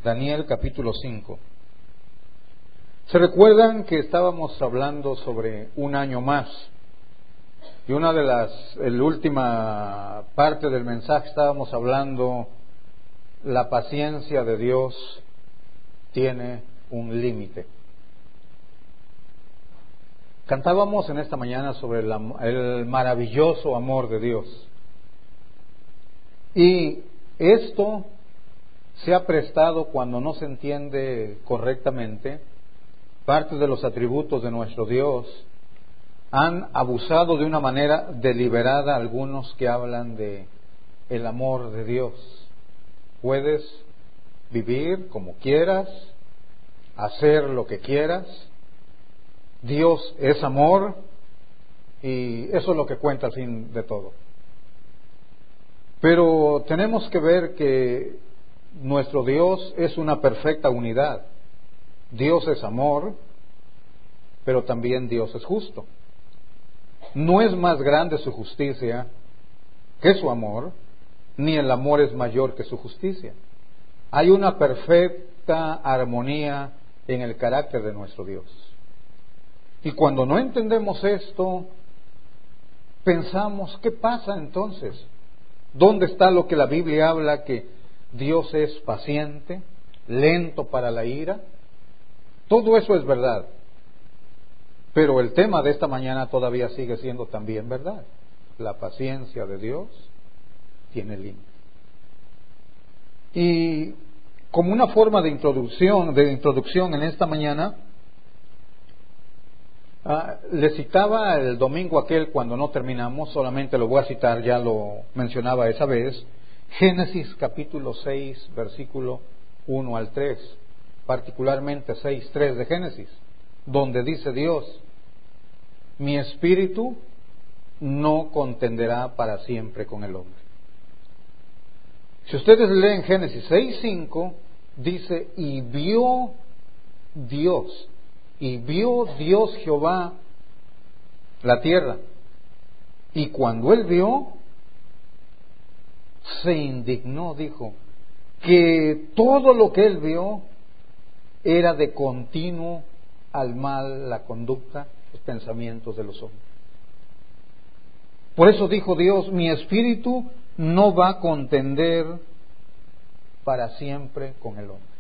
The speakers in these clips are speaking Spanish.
Daniel capítulo 5. ¿Se recuerdan que estábamos hablando sobre un año más? Y la última parte del mensaje estábamos hablando, la paciencia de Dios tiene un límite. Cantábamos en esta mañana sobre el maravilloso amor de Dios. Y esto se ha prestado, cuando no se entiende correctamente, parte de los atributos de nuestro Dios, han abusado de una manera deliberada algunos que hablan de el amor de Dios. Puedes vivir como quieras, hacer lo que quieras, Dios es amor y eso es lo que cuenta al fin de todo. Pero tenemos que ver que nuestro Dios es una perfecta unidad. Dios es amor, pero también Dios es justo. No es más grande su justicia que su amor, ni el amor es mayor que su justicia. Hay una perfecta armonía en el carácter de nuestro Dios. Y cuando no entendemos esto, pensamos, ¿qué pasa entonces? ¿Dónde está lo que la Biblia habla que Dios es paciente, lento para la ira? Todo eso es verdad. Pero el tema de esta mañana todavía sigue siendo también verdad. La paciencia de Dios tiene límite. Y como una forma de introducción en esta mañana, le citaba el domingo aquel cuando no terminamos, solamente lo voy a citar, ya lo mencionaba esa vez, Génesis capítulo 6, versículo 1 al 3, particularmente 6:3 de Génesis, donde dice Dios: mi espíritu no contenderá para siempre con el hombre. Si ustedes leen Génesis 6:5, dice: y vio Dios Jehová la tierra, y cuando él vio, se indignó, dijo, que todo lo que él vio era de continuo al mal la conducta, los pensamientos de los hombres. Por eso dijo Dios: mi espíritu no va a contender para siempre con el hombre.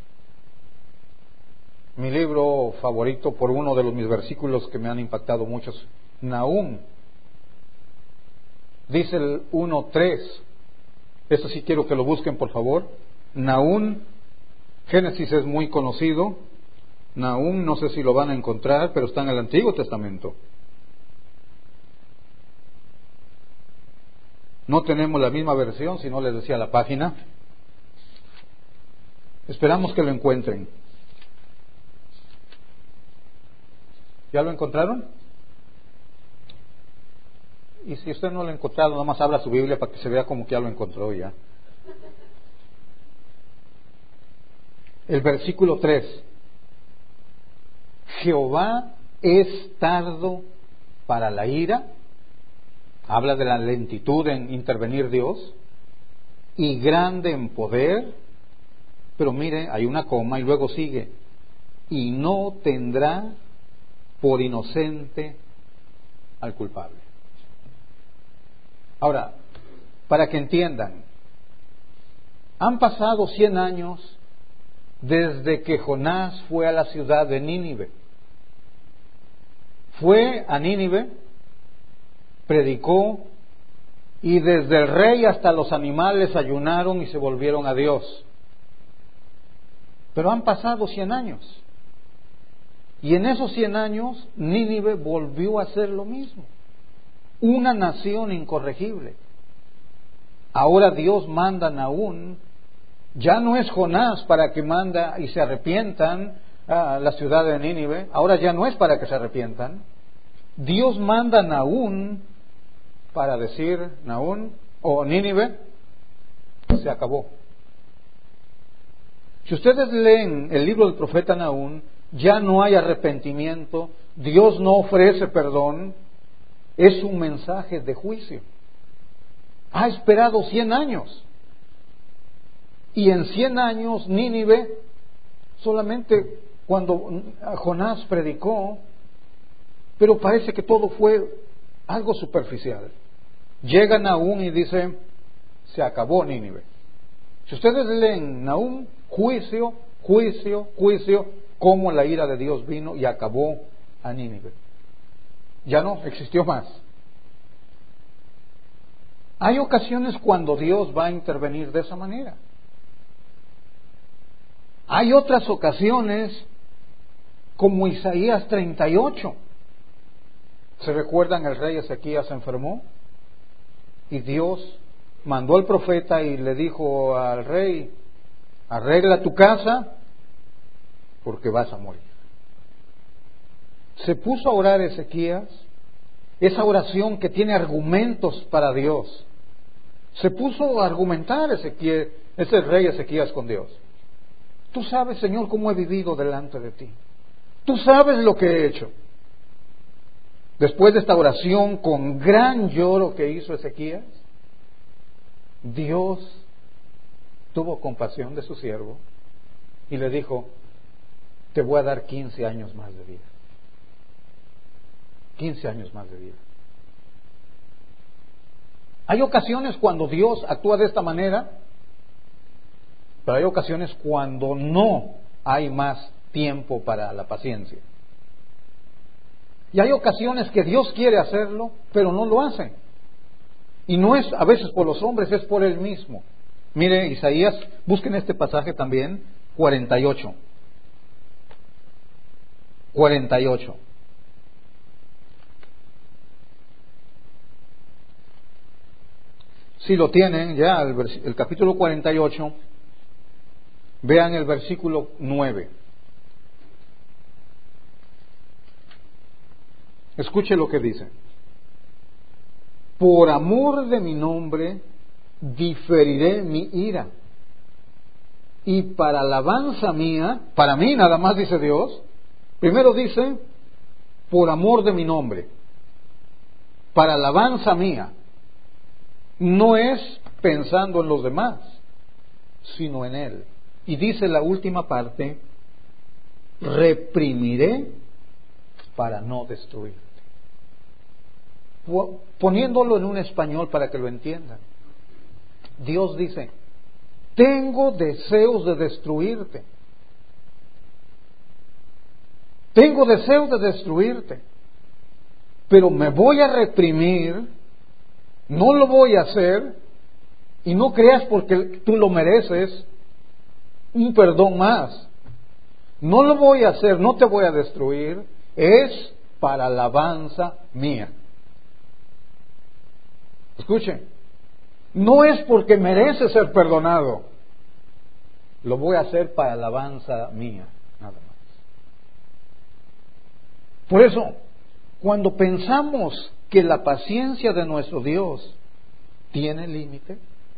Mi libro favorito, por uno de mis versículos que me han impactado muchos, Nahum, dice el 1:3. Esto sí quiero que lo busquen, por favor. Nahum, Génesis es muy conocido. Nahum, no sé si lo van a encontrar, pero está en el Antiguo Testamento. No tenemos la misma versión, si no les decía la página. Esperamos que lo encuentren. ¿Ya lo encontraron? Y si usted no lo ha encontrado, nada más abra su Biblia para que se vea como que ya lo encontró ya. El versículo 3. Jehová es tardo para la ira. Habla de la lentitud en intervenir Dios. Y grande en poder. Pero mire, hay una coma y luego sigue: y no tendrá por inocente al culpable. Ahora, para que entiendan, han pasado 100 años desde que Jonás fue a la ciudad de Nínive. Fue a Nínive, predicó, y desde el rey hasta los animales ayunaron y se volvieron a Dios. Pero han pasado 100 años. Y en esos 100 años, Nínive volvió a hacer lo mismo. Una nación incorregible. Ahora Dios manda a Nahum. Ya no es Jonás para que manda y se arrepientan a la ciudad de Nínive. Ahora ya no es para que se arrepientan. Dios manda a Nahum para decir: Nahum o Nínive, se acabó. Si ustedes leen el libro del profeta Nahum, ya no hay arrepentimiento, Dios no ofrece perdón, es un mensaje de juicio. Ha esperado 100 años. Y en 100 años Nínive solamente cuando Jonás predicó, pero parece que todo fue algo superficial. Llega Nahum y dice, se acabó Nínive. Si ustedes leen Nahum, juicio, juicio, juicio, cómo la ira de Dios vino y acabó a Nínive. Ya no existió más. Hay ocasiones cuando Dios va a intervenir de esa manera. Hay otras ocasiones como Isaías 38. ¿Se recuerdan? El rey Ezequías se enfermó y Dios mandó al profeta y le dijo al rey, arregla tu casa porque vas a morir. Se puso a orar Ezequías, esa oración que tiene argumentos para Dios. Se puso a argumentar ese rey Ezequías con Dios. Tú sabes, Señor, cómo he vivido delante de ti. Tú sabes lo que he hecho. Después de esta oración con gran lloro que hizo Ezequías, Dios tuvo compasión de su siervo y le dijo, te voy a dar 15 años más de vida. 15 años más de vida. Hay ocasiones cuando Dios actúa de esta manera, pero hay ocasiones cuando no hay más tiempo para la paciencia. Y hay ocasiones que Dios quiere hacerlo, pero no lo hace. Y no es a veces por los hombres, es por Él mismo. Mire, Isaías, busquen este pasaje también, 48. 48. Si lo tienen ya, el capítulo 48, vean el versículo 9. Escuche lo que dice. Por amor de mi nombre diferiré mi ira. Y para alabanza mía, para mí nada más dice Dios, primero dice, por amor de mi nombre, para alabanza mía. No es pensando en los demás, sino en Él. Y dice la última parte, reprimiré para no destruirte. Poniéndolo en un español para que lo entiendan. Dios dice, tengo deseos de destruirte. Tengo deseos de destruirte. Pero me voy a reprimir, no lo voy a hacer, y no creas porque tú lo mereces un perdón más. No lo voy a hacer, no te voy a destruir, es para alabanza mía. Escuchen, no es porque merece ser perdonado, lo voy a hacer para alabanza mía, nada más. Por eso, cuando pensamos que la paciencia de nuestro Dios tiene límite,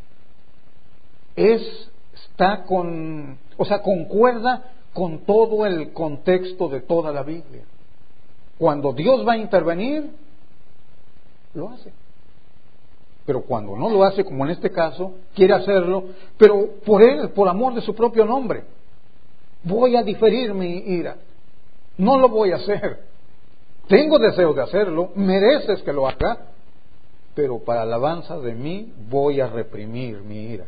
concuerda con todo el contexto de toda la Biblia. Cuando Dios va a intervenir, lo hace. Pero cuando no lo hace, como en este caso, quiere hacerlo, pero por Él, por amor de su propio nombre. Voy a diferir mi ira. No lo voy a hacer. Tengo deseo de hacerlo, mereces que lo haga, pero para alabanza de mí voy a reprimir mi ira.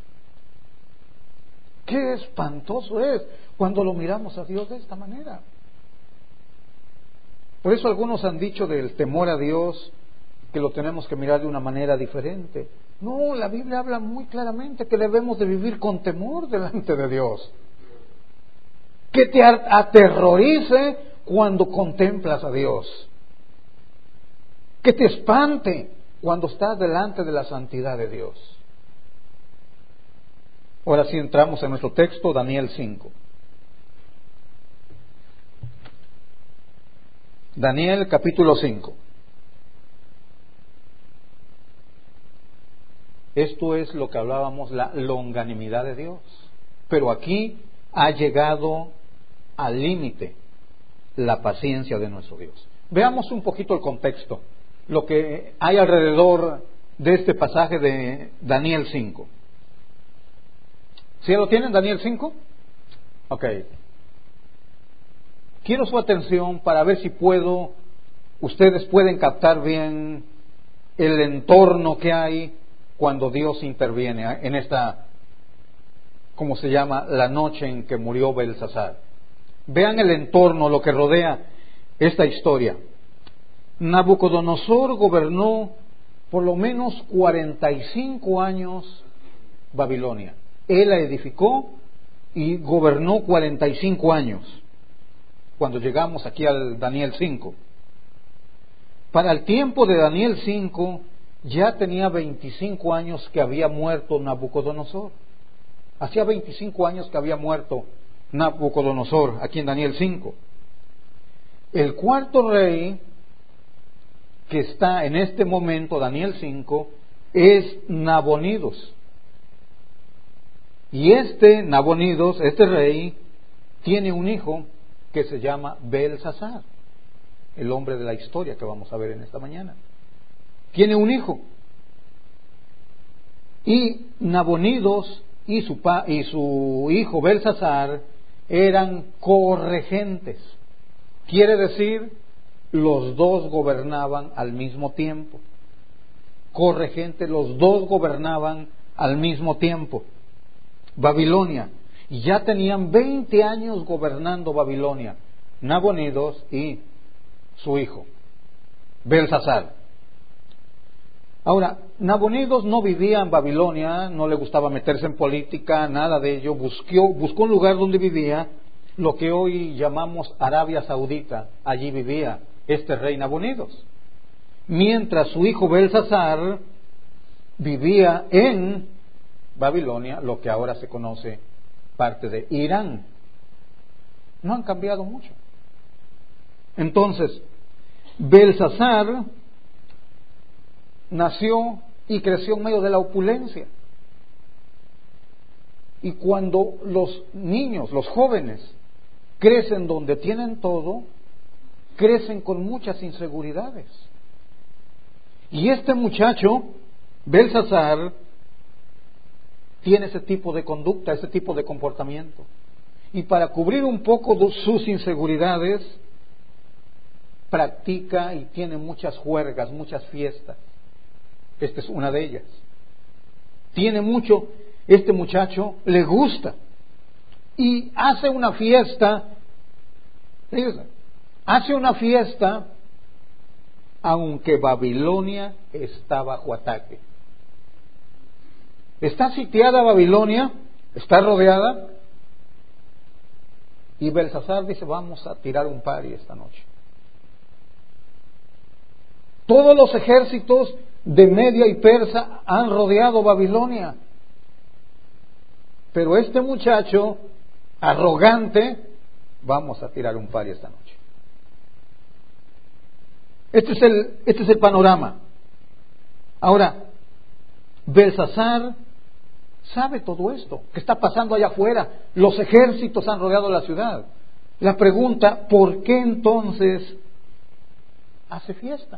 Qué espantoso es cuando lo miramos a Dios de esta manera. Por eso algunos han dicho del temor a Dios que lo tenemos que mirar de una manera diferente. No, la Biblia habla muy claramente que debemos de vivir con temor delante de Dios. Que te aterrorice cuando contemplas a Dios. Que te espante cuando estás delante de la santidad de Dios. Ahora sí entramos en nuestro texto, Daniel 5. Daniel capítulo 5. Esto es lo que hablábamos, la longanimidad de Dios. Pero aquí ha llegado al límite la paciencia de nuestro Dios. Veamos un poquito el contexto, lo que hay alrededor de este pasaje de Daniel 5. ¿Sí lo tienen, Daniel 5? Ok. Quiero su atención para ver si ustedes pueden captar bien el entorno que hay cuando Dios interviene en esta, ¿cómo se llama?, la noche en que murió Belsasar. Vean el entorno, lo que rodea esta historia. Nabucodonosor gobernó por lo menos 45 años Babilonia. Él la edificó y gobernó 45 años. Cuando llegamos aquí al Daniel 5. Para el tiempo de Daniel 5 ya tenía 25 años que había muerto Nabucodonosor. Hacía 25 años que había muerto Nabucodonosor, aquí en Daniel 5. El cuarto rey que está en este momento, Daniel 5, es Nabonidos. Y Nabonidos, este rey, tiene un hijo que se llama Belsasar, el hombre de la historia que vamos a ver en esta mañana. Tiene un hijo. Y Nabonidos y su hijo Belsasar eran corregentes. Quiere decir, los dos gobernaban al mismo tiempo. Corregentes, los dos gobernaban al mismo tiempo. Babilonia. Y ya tenían 20 años gobernando Babilonia, Nabonidos y su hijo, Belsasar. Ahora, Nabonidos no vivía en Babilonia, no le gustaba meterse en política, nada de ello. Buscó un lugar donde vivía, lo que hoy llamamos Arabia Saudita. Allí vivía este rey Nabonidos. Mientras su hijo Belsasar vivía en Babilonia, lo que ahora se conoce parte de Irán. No han cambiado mucho. Entonces, Belsasar nació y creció en medio de la opulencia. Y cuando los niños, los jóvenes, crecen donde tienen todo, crecen con muchas inseguridades. Y este muchacho, Belsasar, tiene ese tipo de conducta, ese tipo de comportamiento. Y para cubrir un poco de sus inseguridades, practica y tiene muchas juergas, muchas fiestas. Esta es una de ellas. Tiene mucho, este muchacho le gusta. Y hace una fiesta, aunque Babilonia está bajo ataque. Está sitiada Babilonia, está rodeada, y Belsasar dice, vamos a tirar un party esta noche. Todos los ejércitos de Media y Persa han rodeado Babilonia. Pero este muchacho, arrogante, vamos a tirar un party esta noche. Este es el panorama. Ahora, Belsasar sabe todo esto que está pasando allá afuera. Los ejércitos han rodeado la ciudad. La pregunta, ¿por qué entonces hace fiesta?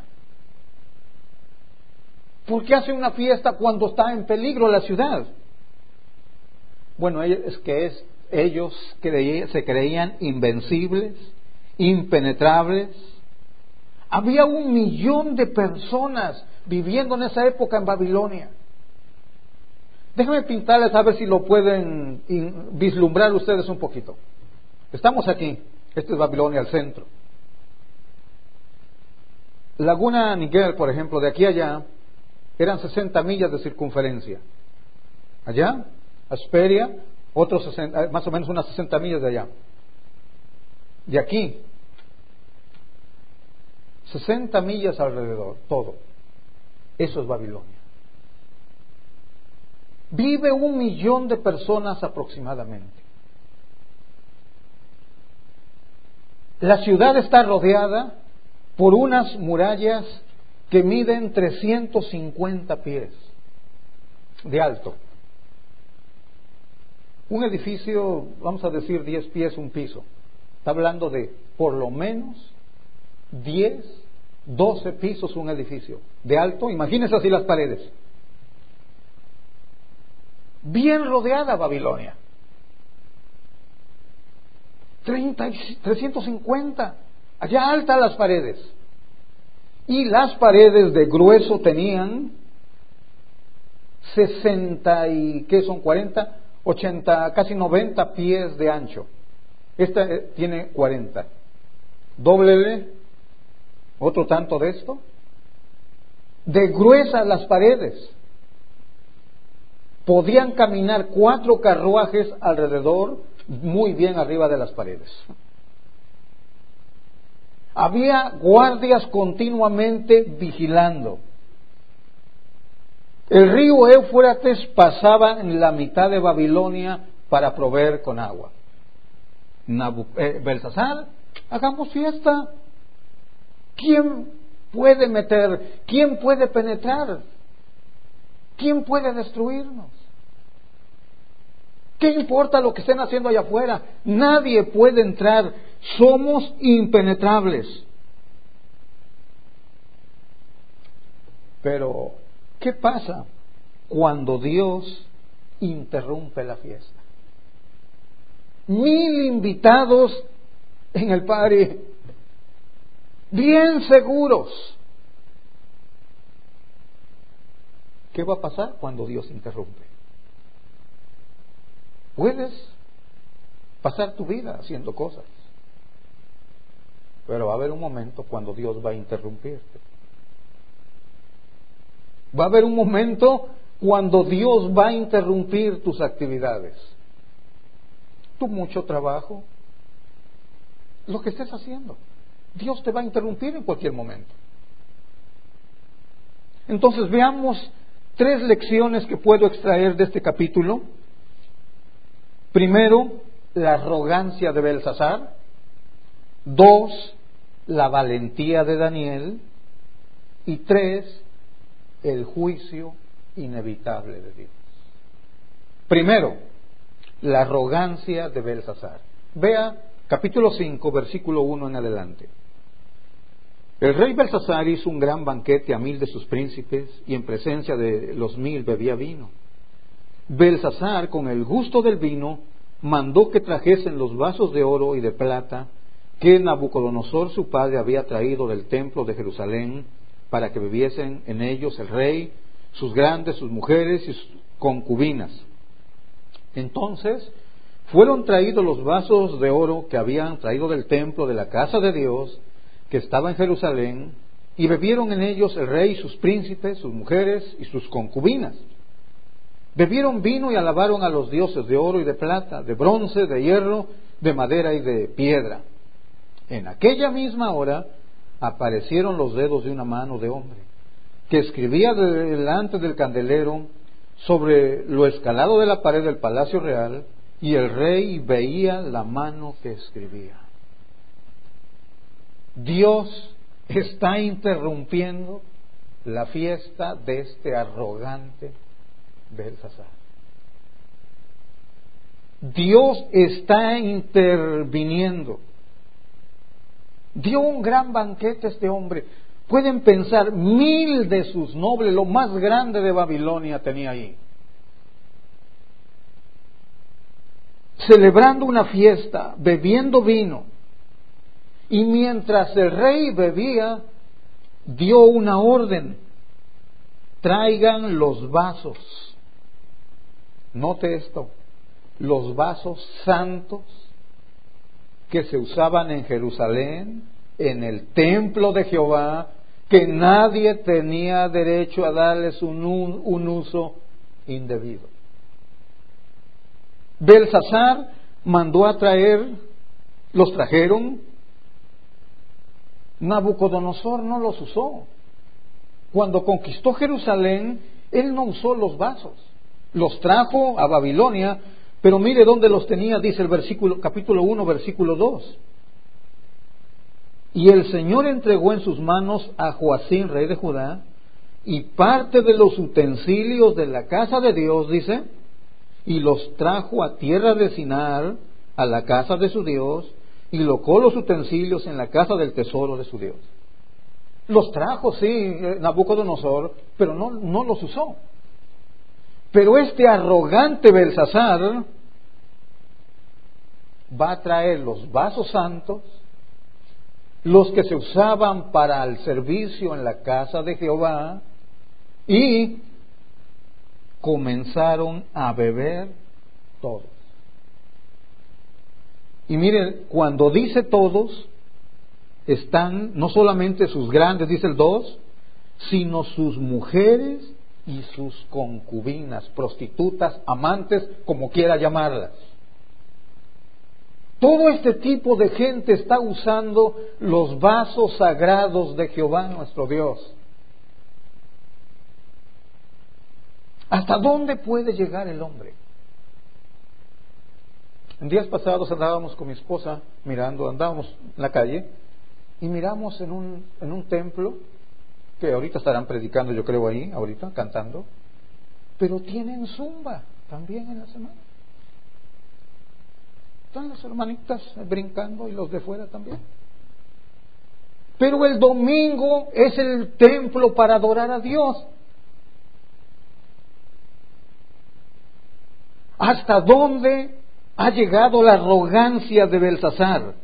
¿Por qué hace una fiesta cuando está en peligro la ciudad? Bueno, es que ellos se creían invencibles, impenetrables. Había 1 millón de personas viviendo en esa época en Babilonia. Déjenme pintarles a ver si lo pueden vislumbrar ustedes un poquito. Estamos aquí, este es Babilonia, el centro. Laguna Niguel, por ejemplo, de aquí a allá, eran 60 millas de circunferencia. Allá, Asperia, otros 60, más o menos unas 60 millas de allá. De aquí, 60 millas alrededor, todo. Eso es Babilonia. Vive 1 millón de personas aproximadamente. La ciudad está rodeada por unas murallas que miden 350 pies de alto. Un edificio, vamos a decir 10 pies, un piso. Está hablando de por lo menos 10, 12 pisos un edificio de alto. Imagínense así las paredes. Bien rodeada Babilonia. 350, allá altas las paredes. Y las paredes de grueso tenían 60 y, ¿qué son? 40, 80, casi 90 pies de ancho. Esta tiene 40. Dóblele otro tanto de esto. De gruesas las paredes. Podían caminar 4 carruajes alrededor, muy bien arriba de las paredes. Había guardias continuamente vigilando. El río Éufrates pasaba en la mitad de Babilonia para proveer con agua. Belsasar, hagamos fiesta. ¿Quién puede meter? ¿Quién puede penetrar? ¿Quién puede destruirnos? ¿Qué importa lo que estén haciendo allá afuera? Nadie puede entrar. Somos impenetrables. Pero, ¿qué pasa cuando Dios interrumpe la fiesta? 1000 invitados en el party, bien seguros. ¿Qué va a pasar cuando Dios interrumpe? Puedes pasar tu vida haciendo cosas, pero va a haber un momento cuando Dios va a interrumpirte. Va a haber un momento cuando Dios va a interrumpir tus actividades. Tu mucho trabajo, lo que estés haciendo, Dios te va a interrumpir en cualquier momento. Entonces veamos 3 lecciones que puedo extraer de este capítulo. Primero, la arrogancia de Belsasar. 2, la valentía de Daniel. Y 3, el juicio inevitable de Dios. Primero, la arrogancia de Belsasar. Vea capítulo 5, versículo 1 en adelante. El rey Belsasar hizo un gran banquete a 1000 de sus príncipes, y en presencia de los 1000 bebía vino. Belsasar, con el gusto del vino, mandó que trajesen los vasos de oro y de plata que Nabucodonosor su padre había traído del templo de Jerusalén, para que bebiesen en ellos el rey, sus grandes, sus mujeres y sus concubinas. Entonces fueron traídos los vasos de oro que habían traído del templo de la casa de Dios, que estaba en Jerusalén, y bebieron en ellos el rey, sus príncipes, sus mujeres y sus concubinas. Bebieron vino y alabaron a los dioses de oro y de plata, de bronce, de hierro, de madera y de piedra. En aquella misma hora aparecieron los dedos de una mano de hombre, que escribía delante del candelero sobre lo escalado de la pared del palacio real, y el rey veía la mano que escribía. Dios está interrumpiendo la fiesta de este arrogante Belsasar. Dios está interviniendo. Dio un gran banquete este hombre. Pueden pensar, 1000 de sus nobles, lo más grande de Babilonia, tenía ahí, celebrando una fiesta, bebiendo vino. Y mientras el rey bebía, dio una orden: traigan los vasos. Note esto: los vasos santos que se usaban en Jerusalén, en el templo de Jehová, que nadie tenía derecho a darles un uso indebido. Belsasar mandó a traer, los trajeron. Nabucodonosor no los usó. Cuando conquistó Jerusalén, él no usó los vasos, los trajo a Babilonia, pero mire dónde los tenía. Dice el versículo, capítulo 1, versículo 2. Y el Señor entregó en sus manos a Joacín, rey de Judá, y parte de los utensilios de la casa de Dios, dice, y los trajo a tierra de Sinar, a la casa de su Dios, y colocó los utensilios en la casa del tesoro de su Dios. Los trajo, sí, Nabucodonosor, pero no los usó. Pero este arrogante Belsasar va a traer los vasos santos, los que se usaban para el servicio en la casa de Jehová, y comenzaron a beber todos. Y miren, cuando dice todos, están no solamente sus grandes, dice el 2, sino sus mujeres y sus concubinas, prostitutas, amantes, como quiera llamarlas. Todo este tipo de gente está usando los vasos sagrados de Jehová nuestro Dios. ¿Hasta dónde puede llegar el hombre? En días pasados andábamos con mi esposa andábamos en la calle y miramos en un templo, que ahorita estarán predicando, yo creo ahí, ahorita, cantando, pero tienen zumba también en la semana. Están las hermanitas brincando y los de fuera también. Pero el domingo es el templo para adorar a Dios. ¿Hasta dónde ha llegado la arrogancia de Belsasar?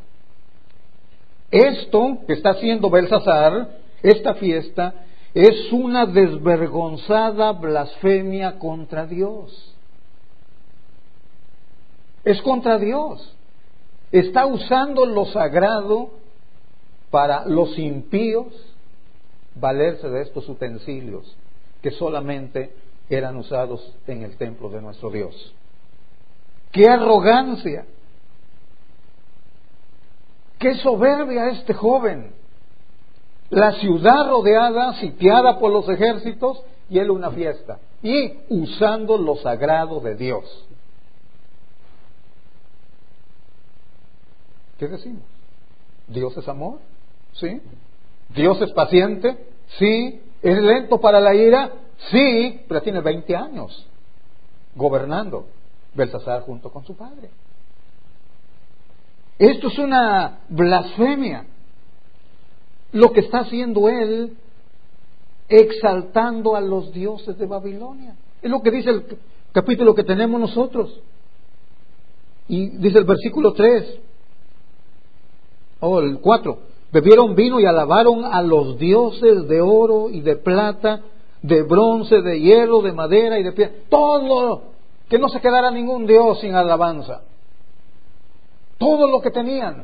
Esto que está haciendo Belsasar, esta fiesta, es una desvergonzada blasfemia contra Dios. Es contra Dios. Está usando lo sagrado para los impíos valerse de estos utensilios que solamente eran usados en el templo de nuestro Dios. ¡Qué arrogancia! ¡Qué soberbia este joven! La ciudad rodeada, sitiada por los ejércitos, y él una fiesta, y usando lo sagrado de Dios. ¿Qué decimos? ¿Dios es amor? ¿Sí? ¿Dios es paciente? Sí. ¿Es lento para la ira? Sí, pero tiene 20 años gobernando Belsasar junto con su padre. Esto es una blasfemia. Lo que está haciendo él, exaltando a los dioses de Babilonia. Es lo que dice el capítulo que tenemos nosotros. Y dice el versículo 3, el 4, bebieron vino y alabaron a los dioses de oro y de plata, de bronce, de hierro, de madera y de piedra. Todo, que no se quedara ningún dios sin alabanza. Todo lo que tenían.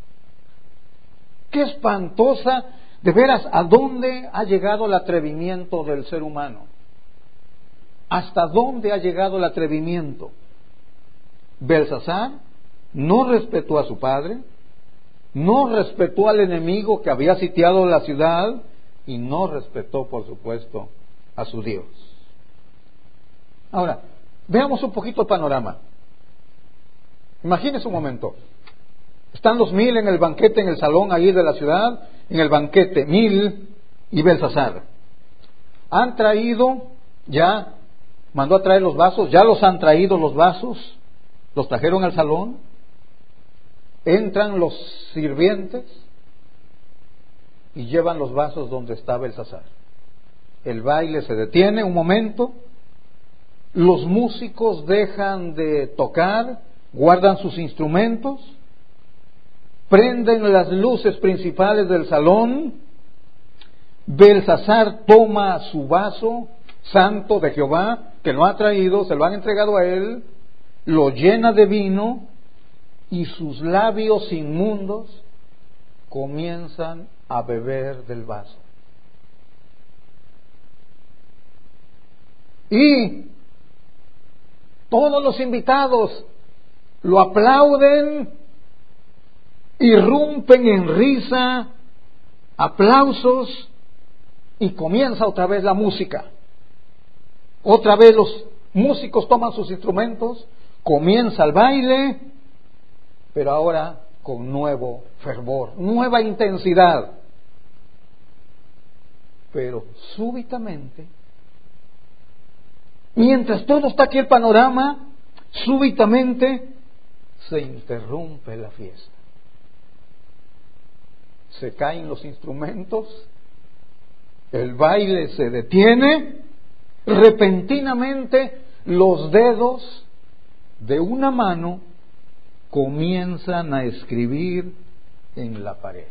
Qué espantosa, de veras, ¿a dónde ha llegado el atrevimiento del ser humano? ¿Hasta dónde ha llegado el atrevimiento? Belsasar no respetó a su padre, no respetó al enemigo que había sitiado la ciudad y no respetó, por supuesto, a su Dios. Ahora, veamos un poquito el panorama. Imagínese un momento. Están los 1000 en el banquete, en el salón ahí de la ciudad, en el banquete, 1000 y Belsasar. Han traído, ya mandó a traer los vasos, ya los han traído los vasos, los trajeron al salón, entran los sirvientes y llevan los vasos donde está Belsasar. El baile se detiene un momento, los músicos dejan de tocar, guardan sus instrumentos, prenden las luces principales del salón, Belsasar toma su vaso santo de Jehová, que lo ha traído, se lo han entregado a él, lo llena de vino y sus labios inmundos comienzan a beber del vaso. Y todos los invitados lo aplauden, irrumpen en risa, aplausos, y comienza otra vez la música. Otra vez los músicos toman sus instrumentos, comienza el baile, pero ahora con nuevo fervor, nueva intensidad. Pero súbitamente, mientras todo está aquí el panorama, súbitamente se interrumpe la fiesta. Se caen los instrumentos, el baile se detiene, repentinamente los dedos de una mano comienzan a escribir en la pared.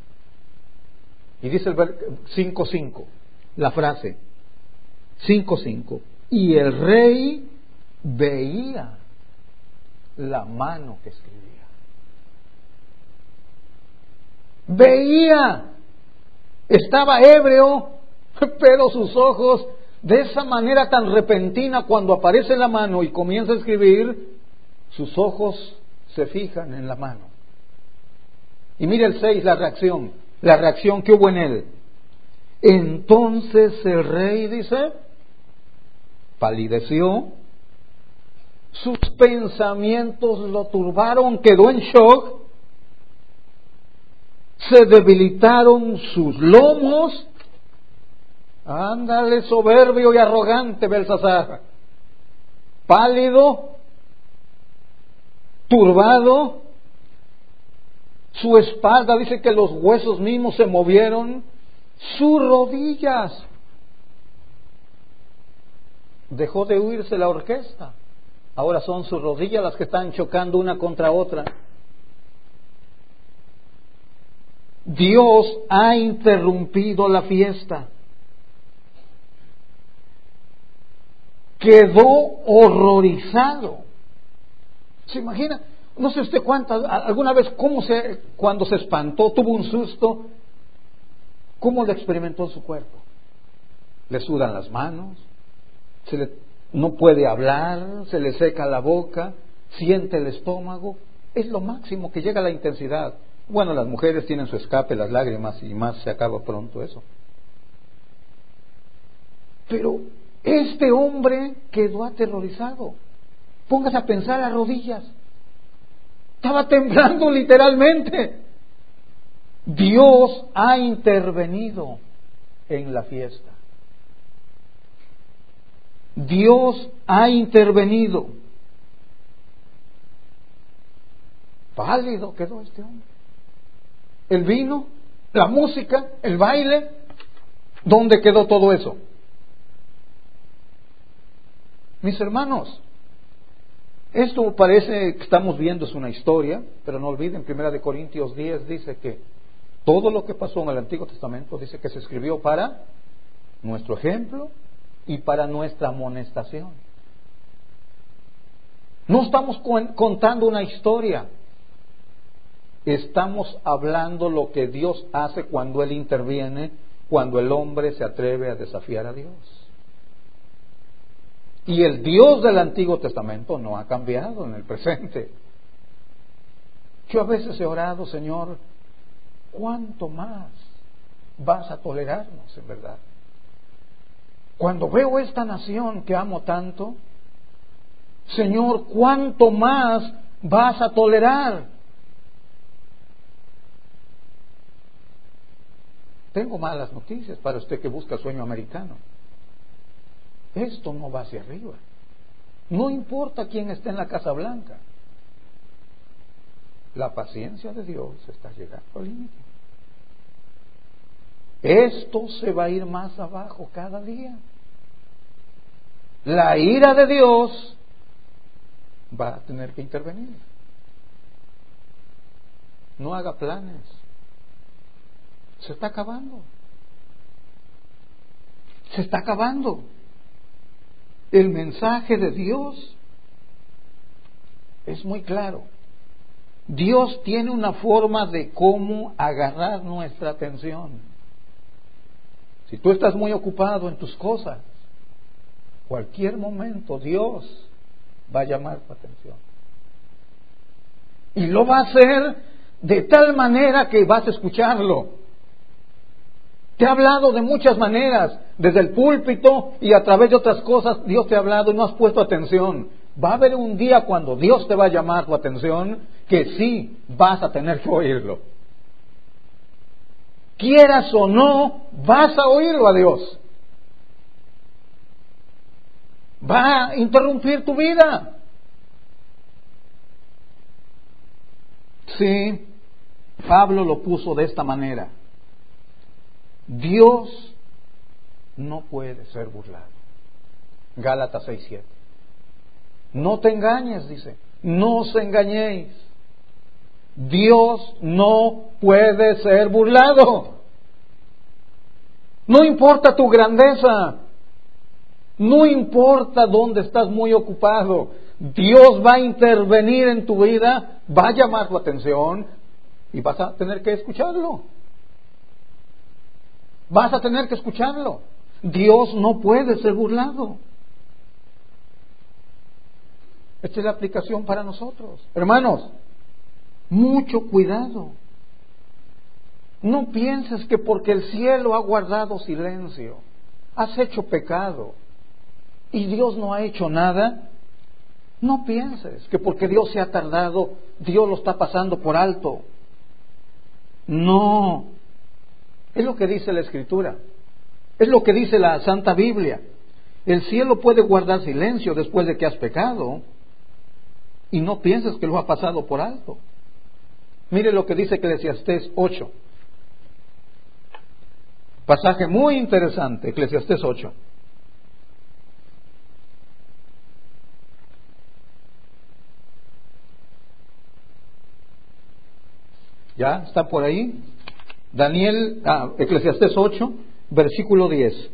Y dice el 5:5, la frase 5:5, y el rey veía la mano que escribía. Veía, estaba ebrio, pero sus ojos, de esa manera tan repentina, cuando aparece la mano y comienza a escribir, sus ojos se fijan en la mano. Y mire el 6, la reacción que hubo en él. Entonces el rey, dice, palideció, sus pensamientos lo turbaron, quedó en shock, se debilitaron sus lomos. Ándale, soberbio y arrogante Belsasar, pálido, turbado, su espalda, dice que los huesos mismos se movieron, sus rodillas. Dejó de oírse la orquesta, ahora son sus rodillas las que están chocando una contra otra. Dios ha interrumpido la fiesta. Quedó horrorizado. ¿Se imagina? No sé usted alguna vez cuando se espantó, tuvo un susto, cómo lo experimentó en su cuerpo. Le sudan las manos, no puede hablar, se le seca la boca, siente el estómago. Es lo máximo que llega a la intensidad. Bueno, las mujeres tienen su escape, las lágrimas, y más se acaba pronto eso. Pero este hombre quedó aterrorizado. Póngase a pensar, las rodillas. Estaba temblando literalmente. Dios ha intervenido en la fiesta. Dios ha intervenido. Pálido quedó este hombre. El vino, la música, el baile, ¿dónde quedó todo eso? Mis hermanos, esto parece que estamos viendo es una historia, pero no olviden, 1 Corintios 10 dice que todo lo que pasó en el Antiguo Testamento dice que se escribió para nuestro ejemplo y para nuestra amonestación. No estamos contando una historia, estamos hablando lo que Dios hace cuando Él interviene, cuando el hombre se atreve a desafiar a Dios. Y el Dios del Antiguo Testamento no ha cambiado en el presente. Yo a veces he orado, Señor, ¿cuánto más vas a tolerarnos en verdad? Cuando veo esta nación que amo tanto, Señor, ¿cuánto más vas a tolerar? Tengo malas noticias para usted que busca el sueño americano. Esto no va hacia arriba. No importa quién esté en la Casa Blanca. La paciencia de Dios está llegando al límite. Esto se va a ir más abajo cada día. La ira de Dios va a tener que intervenir. No haga planes. Se está acabando. Se está acabando. El mensaje de Dios es muy claro. Dios tiene una forma de cómo agarrar nuestra atención. Si tú estás muy ocupado en tus cosas, cualquier momento Dios va a llamar tu atención. Y lo va a hacer de tal manera que vas a escucharlo. Te ha hablado de muchas maneras, desde el púlpito y a través de otras cosas. Dios te ha hablado y no has puesto atención. Va a haber un día cuando Dios te va a llamar tu atención que sí vas a tener que oírlo. Quieras o no, vas a oírlo a Dios. Va a interrumpir tu vida. Sí, Pablo lo puso de esta manera. Dios no puede ser burlado. Gálatas 6:7. No te engañes, dice. No os engañéis. Dios no puede ser burlado. No importa tu grandeza, no importa dónde estás muy ocupado, Dios va a intervenir en tu vida, va a llamar tu atención y vas a tener que escucharlo. Vas a tener que escucharlo. Dios no puede ser burlado. Esta es la aplicación para nosotros. Hermanos, mucho cuidado. No pienses que porque el cielo ha guardado silencio, has hecho pecado y Dios no ha hecho nada. No pienses que porque Dios se ha tardado, Dios lo está pasando por alto. No. Es lo que dice la Escritura. Es lo que dice la Santa Biblia. El cielo puede guardar silencio después de que has pecado y no pienses que lo ha pasado por alto. Mire lo que dice Eclesiastés 8. Pasaje muy interesante, Eclesiastés 8. ¿Ya? ¿Está por ahí? Eclesiastés 8, versículo 10.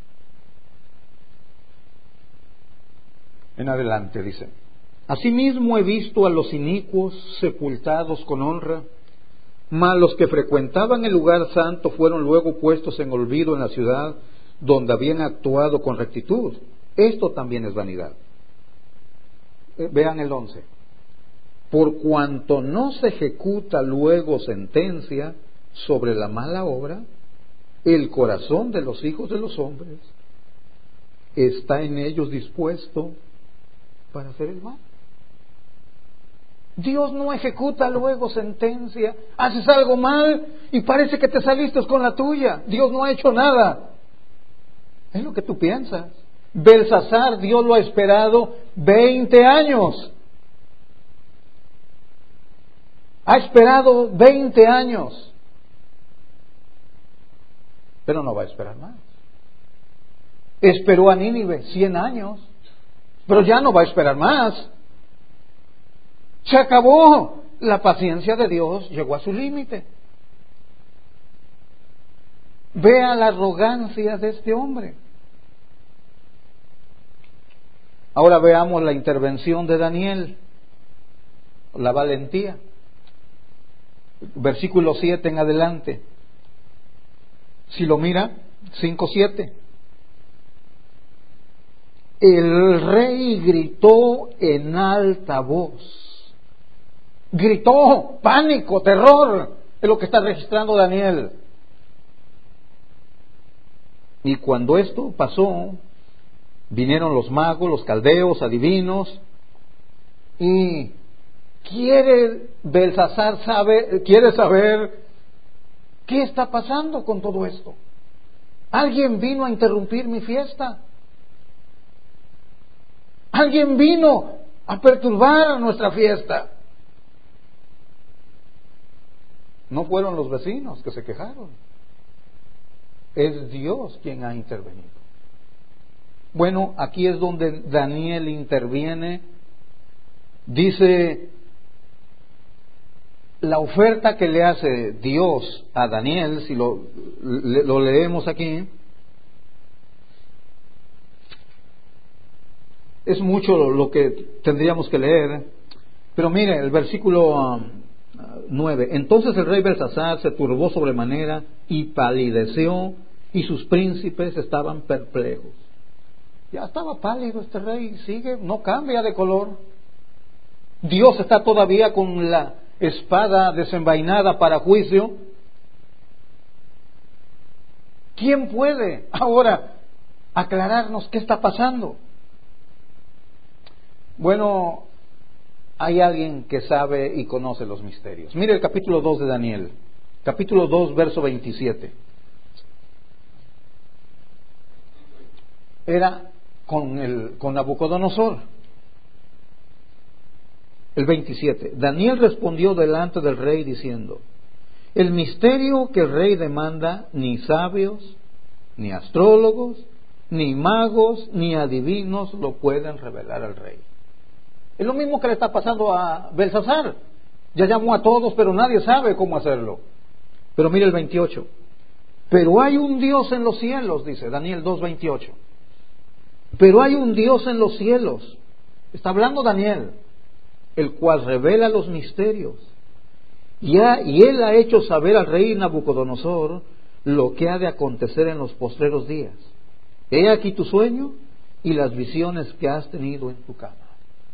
En adelante dice: Asimismo he visto a los inicuos sepultados con honra, mas los que frecuentaban el lugar santo fueron luego puestos en olvido en la ciudad donde habían actuado con rectitud. Esto también es vanidad. Vean el 11. Por cuanto no se ejecuta luego sentencia sobre la mala obra, el corazón de los hijos de los hombres está en ellos dispuesto para hacer el mal. Dios no ejecuta luego sentencia. Haces algo mal y parece que te saliste con la tuya. Dios no ha hecho nada. Es lo que tú piensas. Belsasar, Dios lo ha esperado 20 años. Ha esperado 20 años. Pero no va a esperar más. Esperó a Nínive 100 años. Pero ya no va a esperar más. Se acabó. La paciencia de Dios llegó a su límite. Vea la arrogancia de este hombre. Ahora veamos la intervención de Daniel, la valentía. Versículo 7 en adelante. Si lo mira, 5:7. El rey gritó en alta voz. Gritó, pánico, terror, es lo que está registrando Daniel. Y cuando esto pasó, vinieron los magos, los caldeos, adivinos, y Belsasar quiere saber qué está pasando con todo esto. Alguien vino a interrumpir mi fiesta. Alguien vino a perturbar nuestra fiesta. No fueron los vecinos que se quejaron. Es Dios quien ha intervenido. Bueno, aquí es donde Daniel interviene. Dice, la oferta que le hace Dios a Daniel, si lo leemos aquí, es mucho lo que tendríamos que leer, pero mire, el versículo 9. Entonces el rey Belsasar se turbó sobremanera y palideció, y sus príncipes estaban perplejos. Ya estaba pálido este rey, sigue, no cambia de color. Dios está todavía con la espada desenvainada para juicio. ¿Quién puede ahora aclararnos qué está pasando? Bueno, hay alguien que sabe y conoce los misterios. Mire el capítulo 2 de Daniel, capítulo 2, verso 27. Era con Nabucodonosor. El 27. Daniel respondió delante del rey diciendo: el misterio que el rey demanda, ni sabios, ni astrólogos, ni magos, ni adivinos lo pueden revelar al rey. Es lo mismo que le está pasando a Belsasar. Ya llamó a todos, pero nadie sabe cómo hacerlo. Pero mire el 28. Pero hay un Dios en los cielos, dice Daniel 2:28. Pero hay un Dios en los cielos. Está hablando Daniel, el cual revela los misterios. Y él ha hecho saber al rey Nabucodonosor lo que ha de acontecer en los postreros días. He aquí tu sueño y las visiones que has tenido en tu cama.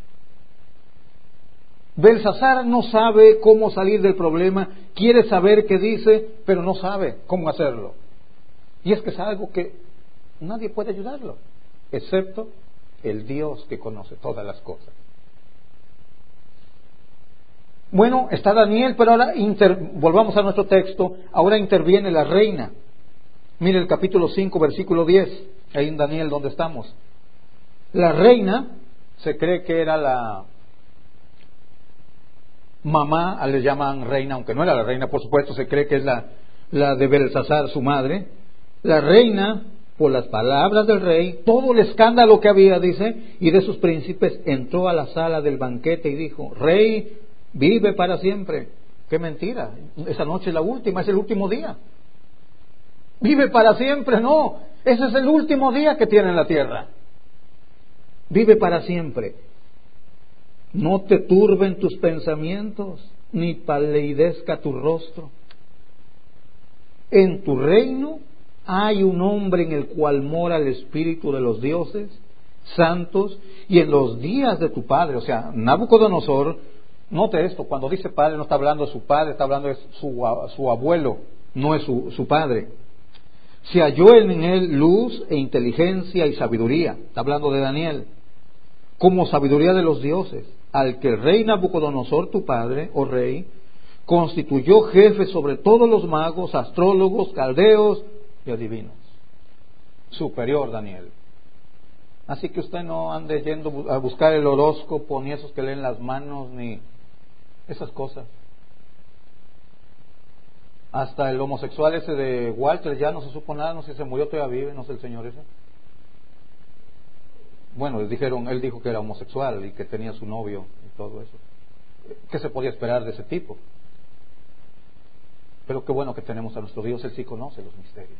Belsasar no sabe cómo salir del problema, quiere saber qué dice, pero no sabe cómo hacerlo. Y es que es algo que nadie puede ayudarlo, excepto el Dios que conoce todas las cosas. Bueno, está Daniel, pero ahora volvamos a nuestro texto, ahora interviene la reina. Mire el capítulo 5, versículo 10, ahí en Daniel donde estamos. La reina, se cree que era la mamá, le llaman reina, aunque no era la reina, por supuesto, se cree que es la de Belsasar, su madre. La reina, por las palabras del rey, todo el escándalo que había, dice, y de sus príncipes, entró a la sala del banquete y dijo: Rey, vive para siempre. ¡Qué mentira! Esa noche es la última, es el último día. Vive para siempre, no. Ese es el último día que tiene en la tierra. Vive para siempre. No te turben tus pensamientos, ni palidezca tu rostro. En tu reino hay un hombre en el cual mora el espíritu de los dioses santos, y en los días de tu padre, o sea, Nabucodonosor, note esto, cuando dice padre no está hablando de su padre, está hablando de su abuelo, no es su padre. Se halló en él luz e inteligencia y sabiduría, está hablando de Daniel, como sabiduría de los dioses, al que el rey Nabucodonosor, tu padre, oh rey, constituyó jefe sobre todos los magos, astrólogos, caldeos y adivinos. Superior Daniel. Así que usted no ande yendo a buscar el horóscopo, ni esos que leen las manos, ni esas cosas. Hasta el homosexual ese de Walter ya no se supo nada, no sé si se murió, todavía vive, no sé el señor ese. Bueno, él dijo que era homosexual y que tenía su novio y todo eso. ¿Qué se podía esperar de ese tipo? Pero qué bueno que tenemos a nuestro Dios, Él sí conoce los misterios.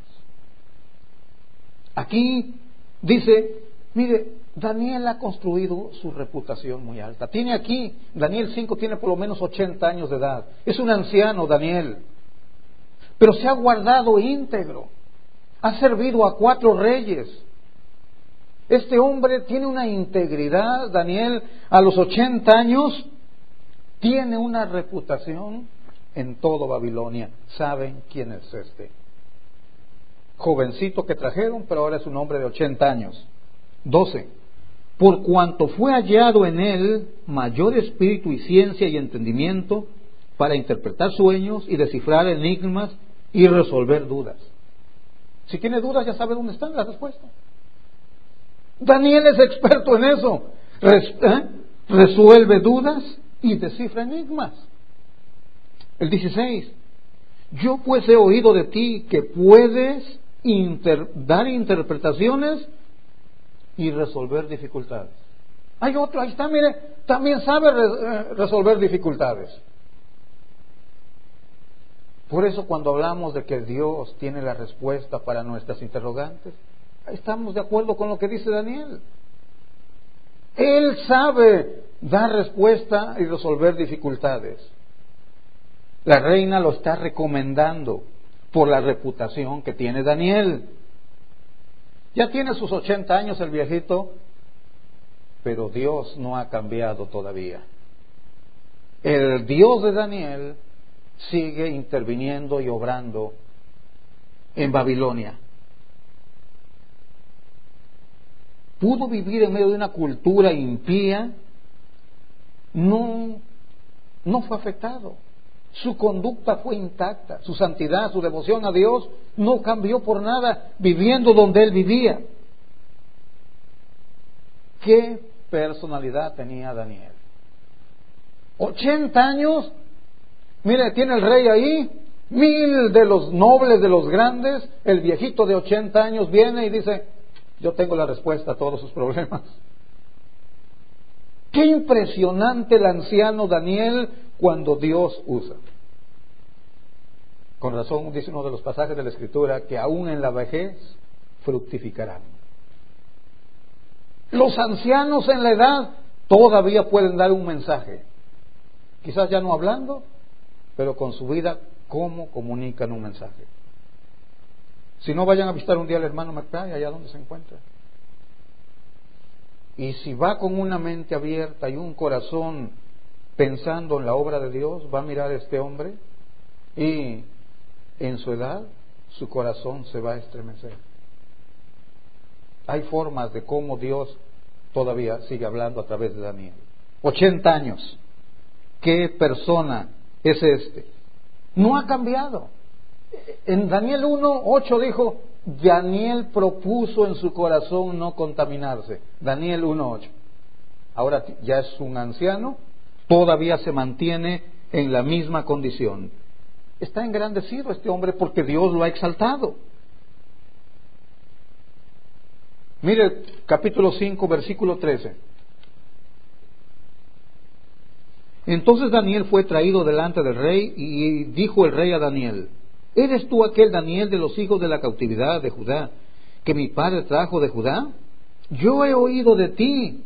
Aquí dice, mire, Daniel ha construido su reputación muy alta. Tiene aquí, Daniel 5 tiene por lo menos 80 años de edad. Es un anciano Daniel, pero se ha guardado íntegro. Ha servido a 4 reyes. Este hombre tiene una integridad, Daniel, a los 80 años, tiene una reputación en todo Babilonia. ¿Saben quién es este? Jovencito que trajeron, pero ahora es un hombre de 80 años. 12. Por cuanto fue hallado en él mayor espíritu y ciencia y entendimiento para interpretar sueños y descifrar enigmas y resolver dudas. Si tiene dudas ya sabe dónde están las respuestas. Daniel es experto en eso. Resuelve dudas y descifra enigmas. El 16. Yo pues he oído de ti que puedes dar interpretaciones y resolver dificultades. Hay otro, ahí está, mire, también sabe resolver dificultades. Por eso cuando hablamos de que Dios tiene la respuesta para nuestras interrogantes, estamos de acuerdo con lo que dice Daniel. Él sabe dar respuesta y resolver dificultades. La reina lo está recomendando por la reputación que tiene Daniel. Ya tiene sus 80 años el viejito, pero Dios no ha cambiado todavía. El Dios de Daniel sigue interviniendo y obrando en Babilonia. Pudo vivir en medio de una cultura impía, no fue afectado. Su conducta fue intacta, su santidad, su devoción a Dios no cambió por nada, viviendo donde él vivía. ¿Qué personalidad tenía Daniel? 80 años, mire, tiene el rey ahí, 1000 de los nobles, de los grandes, el viejito de 80 años viene y dice, yo tengo la respuesta a todos sus problemas. Qué impresionante el anciano Daniel cuando Dios usa. Con razón dice uno de los pasajes de la Escritura que aún en la vejez fructificarán. Los ancianos en la edad todavía pueden dar un mensaje. Quizás ya no hablando, pero con su vida, ¿cómo comunican un mensaje? Si no, vayan a visitar un día al hermano McBride, allá donde se encuentra. Y si va con una mente abierta y un corazón pensando en la obra de Dios, va a mirar a este hombre y en su edad su corazón se va a estremecer. Hay formas de cómo Dios todavía sigue hablando a través de Daniel. 80 años. ¿Qué persona es este? No ha cambiado. En Daniel 1:8 dijo, Daniel propuso en su corazón no contaminarse. Daniel 1:8. Ahora ya es un anciano, todavía se mantiene en la misma condición. Está engrandecido este hombre porque Dios lo ha exaltado. Mire capítulo 5, versículo 13. Entonces Daniel fue traído delante del rey y dijo el rey a Daniel, ¿eres tú aquel Daniel de los hijos de la cautividad de Judá que mi padre trajo de Judá? Yo he oído de ti.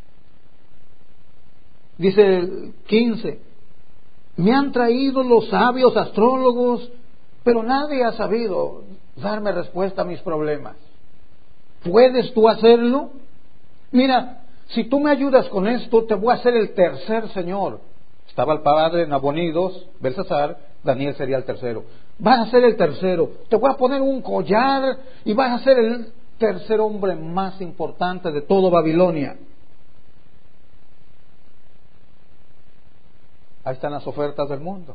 Dice el 15, me han traído los sabios astrólogos, pero nadie ha sabido darme respuesta a mis problemas. ¿Puedes tú hacerlo? Mira, si tú me ayudas con esto, te voy a hacer el tercer señor. Estaba el padre Nabonidos, Belsasar, Daniel sería el tercero. Vas a ser el tercero. Te voy a poner un collar y vas a ser el tercer hombre más importante de todo Babilonia. Ahí están las ofertas del mundo.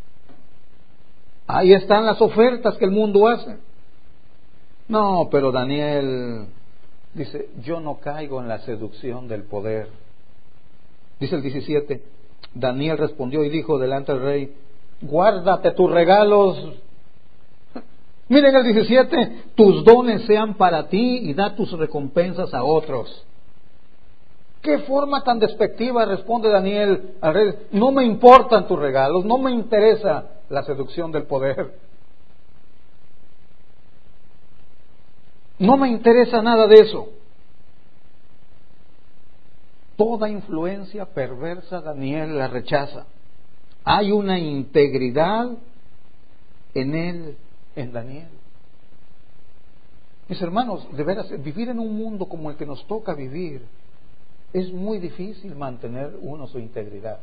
Ahí están las ofertas que el mundo hace. No, pero Daniel dice, yo no caigo en la seducción del poder. Dice el 17, Daniel respondió y dijo delante del rey, guárdate tus regalos. Miren el 17, tus dones sean para ti y da tus recompensas a otros. ¿Qué forma tan despectiva responde Daniel al rey? No me importan tus regalos, no me interesa la seducción del poder. No me interesa nada de eso. Toda influencia perversa Daniel la rechaza. Hay una integridad en él, en Daniel. Mis hermanos, de veras, vivir en un mundo como el que nos toca vivir, es muy difícil mantener uno su integridad.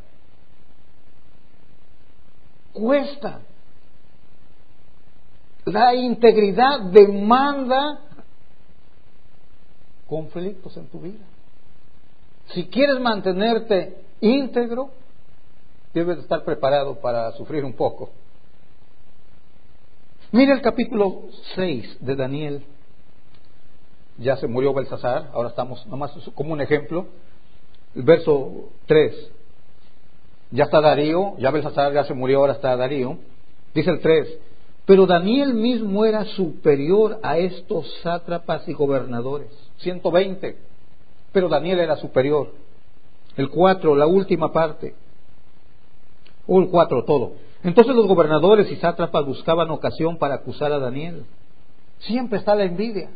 Cuesta. La integridad demanda conflictos en tu vida. Si quieres mantenerte íntegro, debes estar preparado para sufrir un poco. Mira el capítulo 6 de Daniel. Ya se murió Belsasar, ahora estamos nomás como un ejemplo. El verso 3. Ya está Darío, ya Belsasar ya se murió, ahora está Darío. Dice el 3. Pero Daniel mismo era superior a estos sátrapas y gobernadores. 120. Pero Daniel era superior. El 4, la última parte. O el 4, todo. Entonces los gobernadores y sátrapas buscaban ocasión para acusar a Daniel. Siempre está la envidia.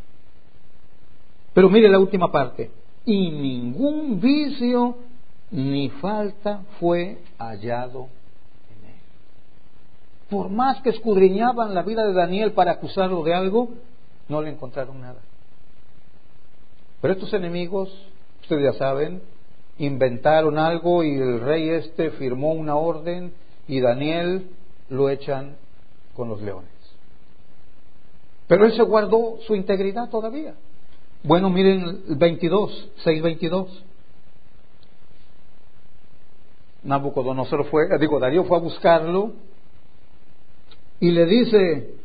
Pero mire la última parte. Y ningún vicio ni falta fue hallado en él. Por más que escudriñaban la vida de Daniel para acusarlo de algo, no le encontraron nada. Pero estos enemigos, ustedes ya saben, inventaron algo y el rey firmó una orden y Daniel lo echan con los leones. Pero él se guardó su integridad todavía. Bueno, miren el 22, 6:22. Darío fue a buscarlo y le dice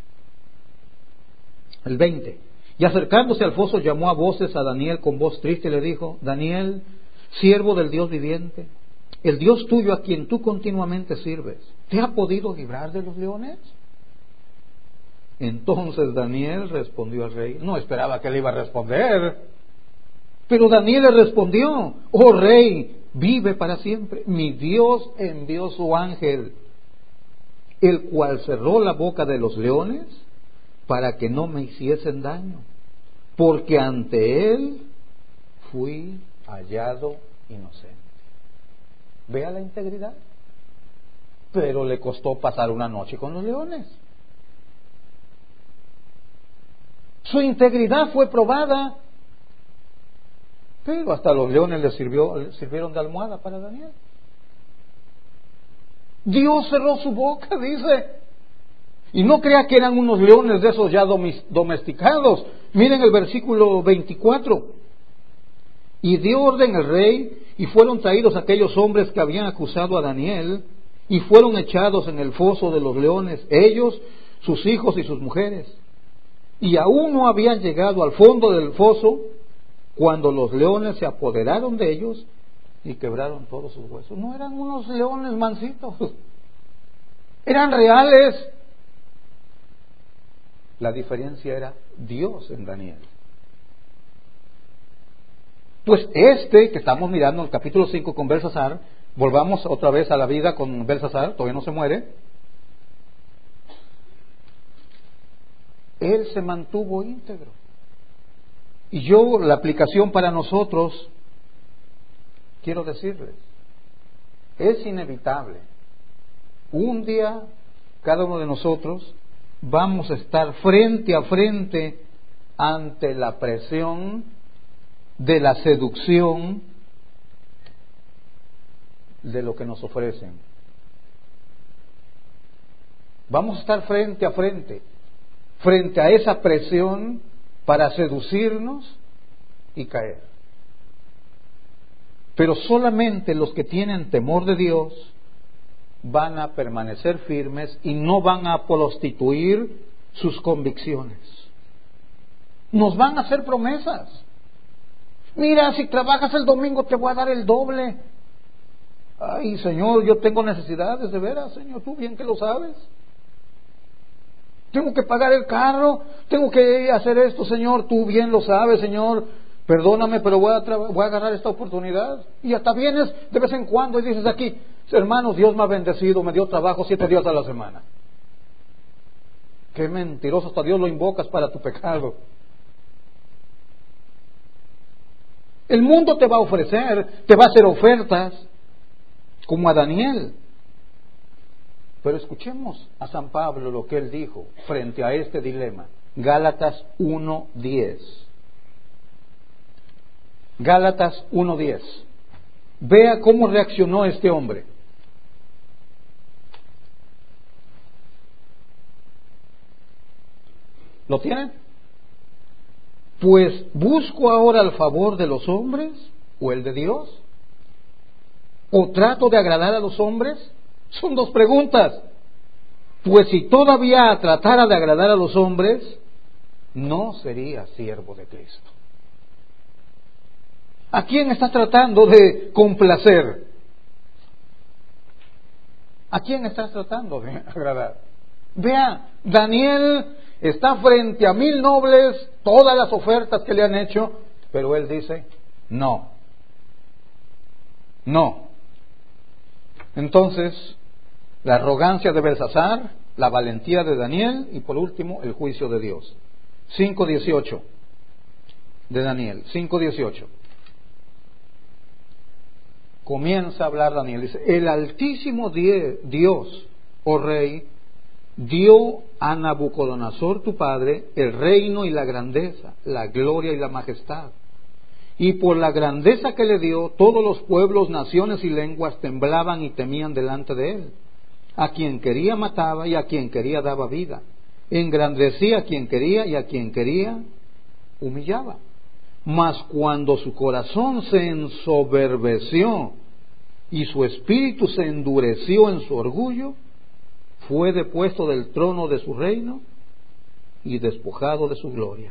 el 20. Y acercándose al foso llamó a voces a Daniel con voz triste y le dijo, Daniel, siervo del Dios viviente, el Dios tuyo a quien tú continuamente sirves, ¿te ha podido librar de los leones? Entonces Daniel respondió al rey. No esperaba que le iba a responder, pero Daniel le respondió, oh rey, vive para siempre. Mi Dios envió su ángel, el cual cerró la boca de los leones para que no me hiciesen daño, porque ante él fui hallado inocente. Vea la integridad. Pero le costó pasar una noche con los leones. Su integridad fue probada, pero hasta los leones le sirvieron de almohada para Daniel. Dios cerró su boca, dice. Y no crea que eran unos leones de esos ya domesticados. Miren el versículo 24. Y dio orden el rey, y fueron traídos aquellos hombres que habían acusado a Daniel, y fueron echados en el foso de los leones, ellos, sus hijos y sus mujeres. Y aún no habían llegado al fondo del foso, cuando los leones se apoderaron de ellos y quebraron todos sus huesos. No eran unos leones mansitos, eran reales. La diferencia era Dios en Daniel. Pues que estamos mirando en el capítulo 5 con Belsasar, volvamos otra vez a la vida con Belsasar, todavía no se muere. Él se mantuvo íntegro. Y yo, la aplicación para nosotros, quiero decirles, es inevitable. Un día, cada uno de nosotros, vamos a estar frente a frente ante la presión de la seducción de lo que nos ofrecen. Vamos a estar frente a frente a esa presión para seducirnos y caer. Pero solamente los que tienen temor de Dios van a permanecer firmes y no van a prostituir sus convicciones. Nos van a hacer promesas. Mira, si trabajas el domingo te voy a dar el doble. Ay, Señor, yo tengo necesidades, de veras, Señor, tú bien que lo sabes. Tengo que pagar el carro, tengo que hacer esto, Señor, tú bien lo sabes, Señor. Perdóname, pero voy a agarrar esta oportunidad. Y hasta vienes de vez en cuando y dices aquí, hermanos, Dios me ha bendecido, me dio trabajo 7 días a la semana. Qué mentiroso, hasta Dios lo invocas para tu pecado. El mundo te va a ofrecer, te va a hacer ofertas, como a Daniel. Pero escuchemos a San Pablo lo que él dijo frente a este dilema. Gálatas 1:10. Gálatas 1:10. Vea cómo reaccionó este hombre. ¿Lo tienen? Pues, ¿busco ahora el favor de los hombres o el de Dios? ¿O trato de agradar a los hombres? Son dos preguntas. Pues si todavía tratara de agradar a los hombres, no sería siervo de Cristo. ¿A quién está tratando de complacer? ¿A quién estás tratando de agradar? Vea, Daniel está frente a 1000 nobles, todas las ofertas que le han hecho, pero él dice, no. Entonces, la arrogancia de Belsasar, la valentía de Daniel y por último, el juicio de Dios. 5:18 de Daniel, 5:18. Comienza a hablar Daniel, dice, el Altísimo Dios, oh Rey, dio a Nabucodonosor tu padre el reino y la grandeza, la gloria y la majestad. Y por la grandeza que le dio, todos los pueblos, naciones y lenguas temblaban y temían delante de él. A quien quería mataba y a quien quería daba vida. Engrandecía a quien quería y a quien quería humillaba. Mas cuando su corazón se ensoberbeció y su espíritu se endureció en su orgullo, fue depuesto del trono de su reino y despojado de su gloria.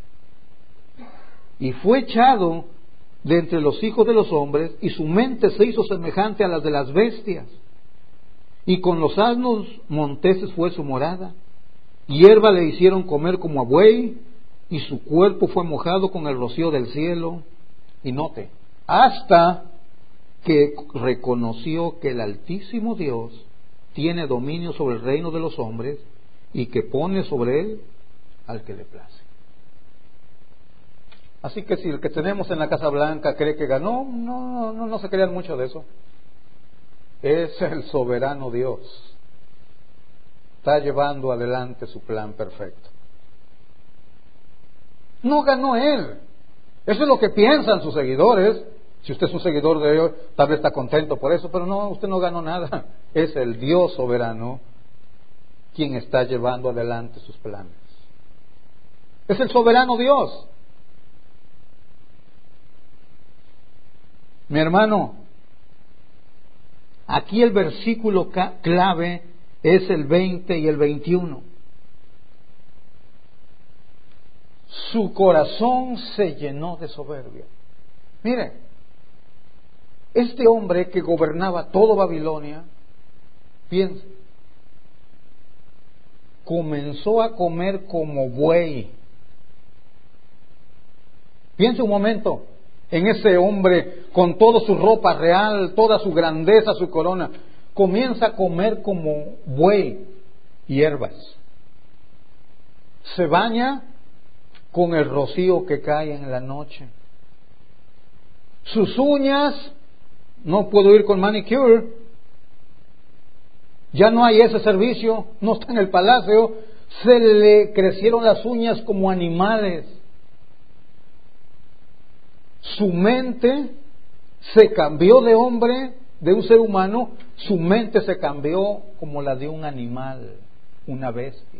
Y fue echado de entre los hijos de los hombres, y su mente se hizo semejante a las de las bestias. Y con los asnos monteses fue su morada. Hierba le hicieron comer como a buey, y su cuerpo fue mojado con el rocío del cielo. Y note, hasta que reconoció que el Altísimo Dios tiene dominio sobre el reino de los hombres y que pone sobre él al que le place. Así que si el que tenemos en la Casa Blanca cree que ganó, no se crean mucho de eso. Es el soberano Dios. Está llevando adelante su plan perfecto. No ganó él. Eso es lo que piensan sus seguidores. Si usted es un seguidor de Dios, tal vez está contento por eso, pero no, usted no ganó nada. Es el Dios soberano quien está llevando adelante sus planes. Es el soberano Dios. Mi hermano, aquí el versículo clave es el 20 y el 21. Su corazón se llenó de soberbia. Mire, este hombre que gobernaba todo Babilonia, piense, comenzó a comer como buey. Piense un momento en ese hombre con toda su ropa real, toda su grandeza, su corona. Comienza a comer como buey, hierbas. Se baña con el rocío que cae en la noche. Sus uñas, no puedo ir con manicure, ya no hay ese servicio, no está en el palacio, se le crecieron las uñas como animales. Su mente se cambió de hombre, de un ser humano, su mente se cambió como la de un animal, una bestia,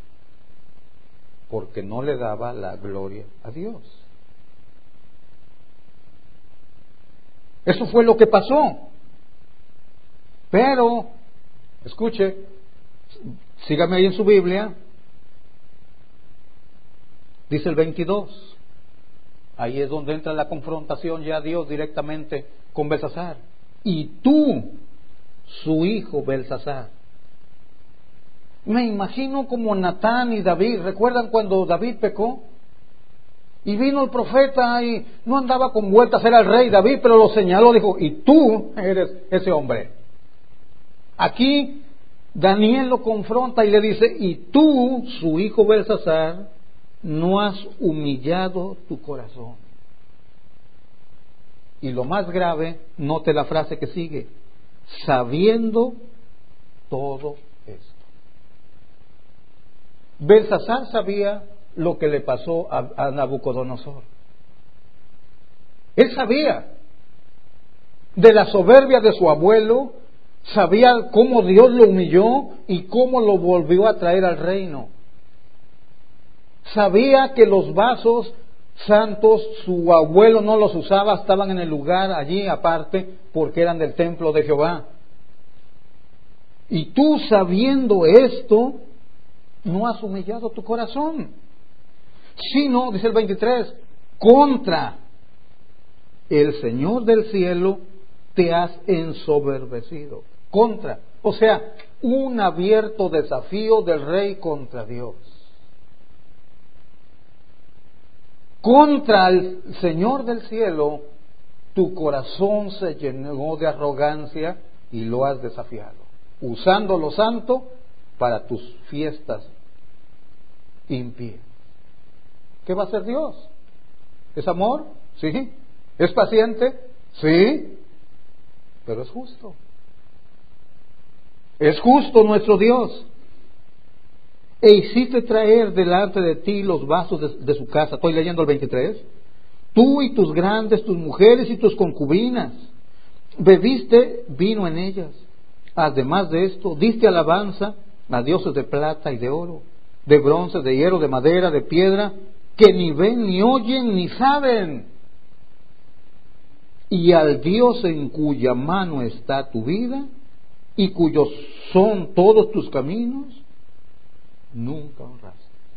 porque no le daba la gloria a Dios. Eso fue lo que pasó. Pero, escuche, sígame ahí en su Biblia, dice el 22. Ahí es donde entra la confrontación ya Dios directamente con Belsasar. Y tú, su hijo Belsasar. Me imagino como Natán y David. ¿Recuerdan cuando David pecó? Y vino el profeta y no andaba con vueltas, era el rey David, pero lo señaló, dijo, y tú eres ese hombre. Aquí Daniel lo confronta y le dice, y tú, su hijo Belsasar, no has humillado tu corazón. Y lo más grave, note la frase que sigue, sabiendo todo esto. Belsasar sabía lo que le pasó a Nabucodonosor. Él sabía de la soberbia de su abuelo, sabía cómo Dios lo humilló y cómo lo volvió a traer al reino. Sabía que los vasos santos, su abuelo no los usaba, estaban en el lugar allí aparte porque eran del templo de Jehová. Y tú, sabiendo esto, no has humillado tu corazón, sino, dice el 23, contra el Señor del cielo te has ensoberbecido. Contra, o sea, un abierto desafío del rey contra Dios. Contra el Señor del cielo, tu corazón se llenó de arrogancia y lo has desafiado, usando lo santo para tus fiestas impías. ¿Qué va a hacer Dios? ¿Es amor? Sí. ¿Es paciente? Sí. Pero es justo. Es justo nuestro Dios. E hiciste traer delante de ti los vasos de su casa. Estoy leyendo el 23. Tú y tus grandes, tus mujeres y tus concubinas. Bebiste vino en ellas. Además de esto, diste alabanza a dioses de plata y de oro, de bronce, de hierro, de madera, de piedra, que ni ven, ni oyen, ni saben. Y al Dios en cuya mano está tu vida y cuyos son todos tus caminos, nunca honraste.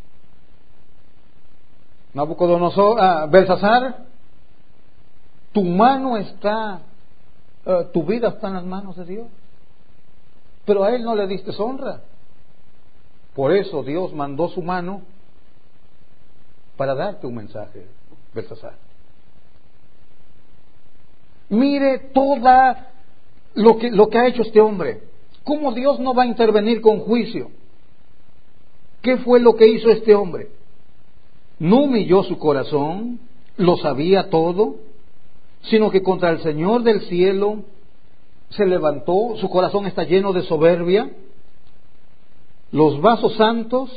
Nabucodonosor, Belsasar, tu mano está, tu vida está en las manos de Dios, pero a él no le diste honra. Por eso Dios mandó su mano para darte un mensaje, Belsasar. Mire toda lo que ha hecho este hombre. ¿Cómo Dios no va a intervenir con juicio? ¿Qué fue lo que hizo este hombre? No humilló su corazón, lo sabía todo, sino que contra el Señor del cielo se levantó, su corazón está lleno de soberbia. Los vasos santos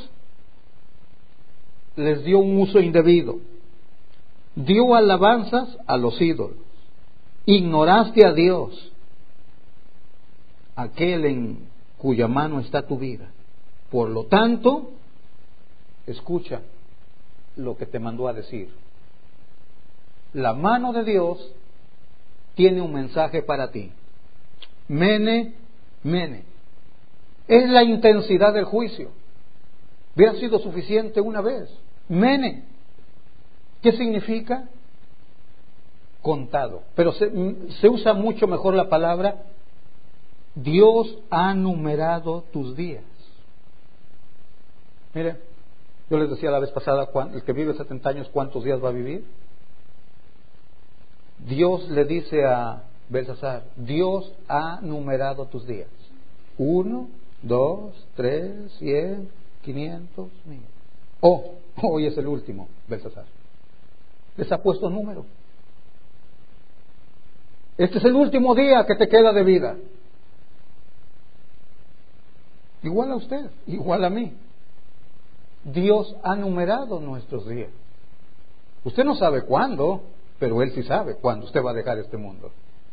les dio un uso indebido. Dio alabanzas a los ídolos. Ignoraste a Dios, aquel en cuya mano está tu vida. Por lo tanto, escucha lo que te mandó a decir. La mano de Dios tiene un mensaje para ti. Mene, mene. Es la intensidad del juicio. Hubiera sido suficiente una vez. Mene. ¿Qué significa? Contado. Pero se usa mucho mejor la palabra: Dios ha numerado tus días. Mire, yo les decía la vez pasada, el que vive 70 años, ¿cuántos días va a vivir? Dios le dice a Belsasar: Dios ha numerado tus días. 1, 2, 3, 100, 500, 1000. Hoy es el último, Belsasar. Les ha puesto número. Este es el último día que te queda de vida. Igual a usted, igual a mí. Dios ha numerado nuestros días. Usted no sabe cuándo, pero Él sí sabe cuándo usted va a dejar este mundo.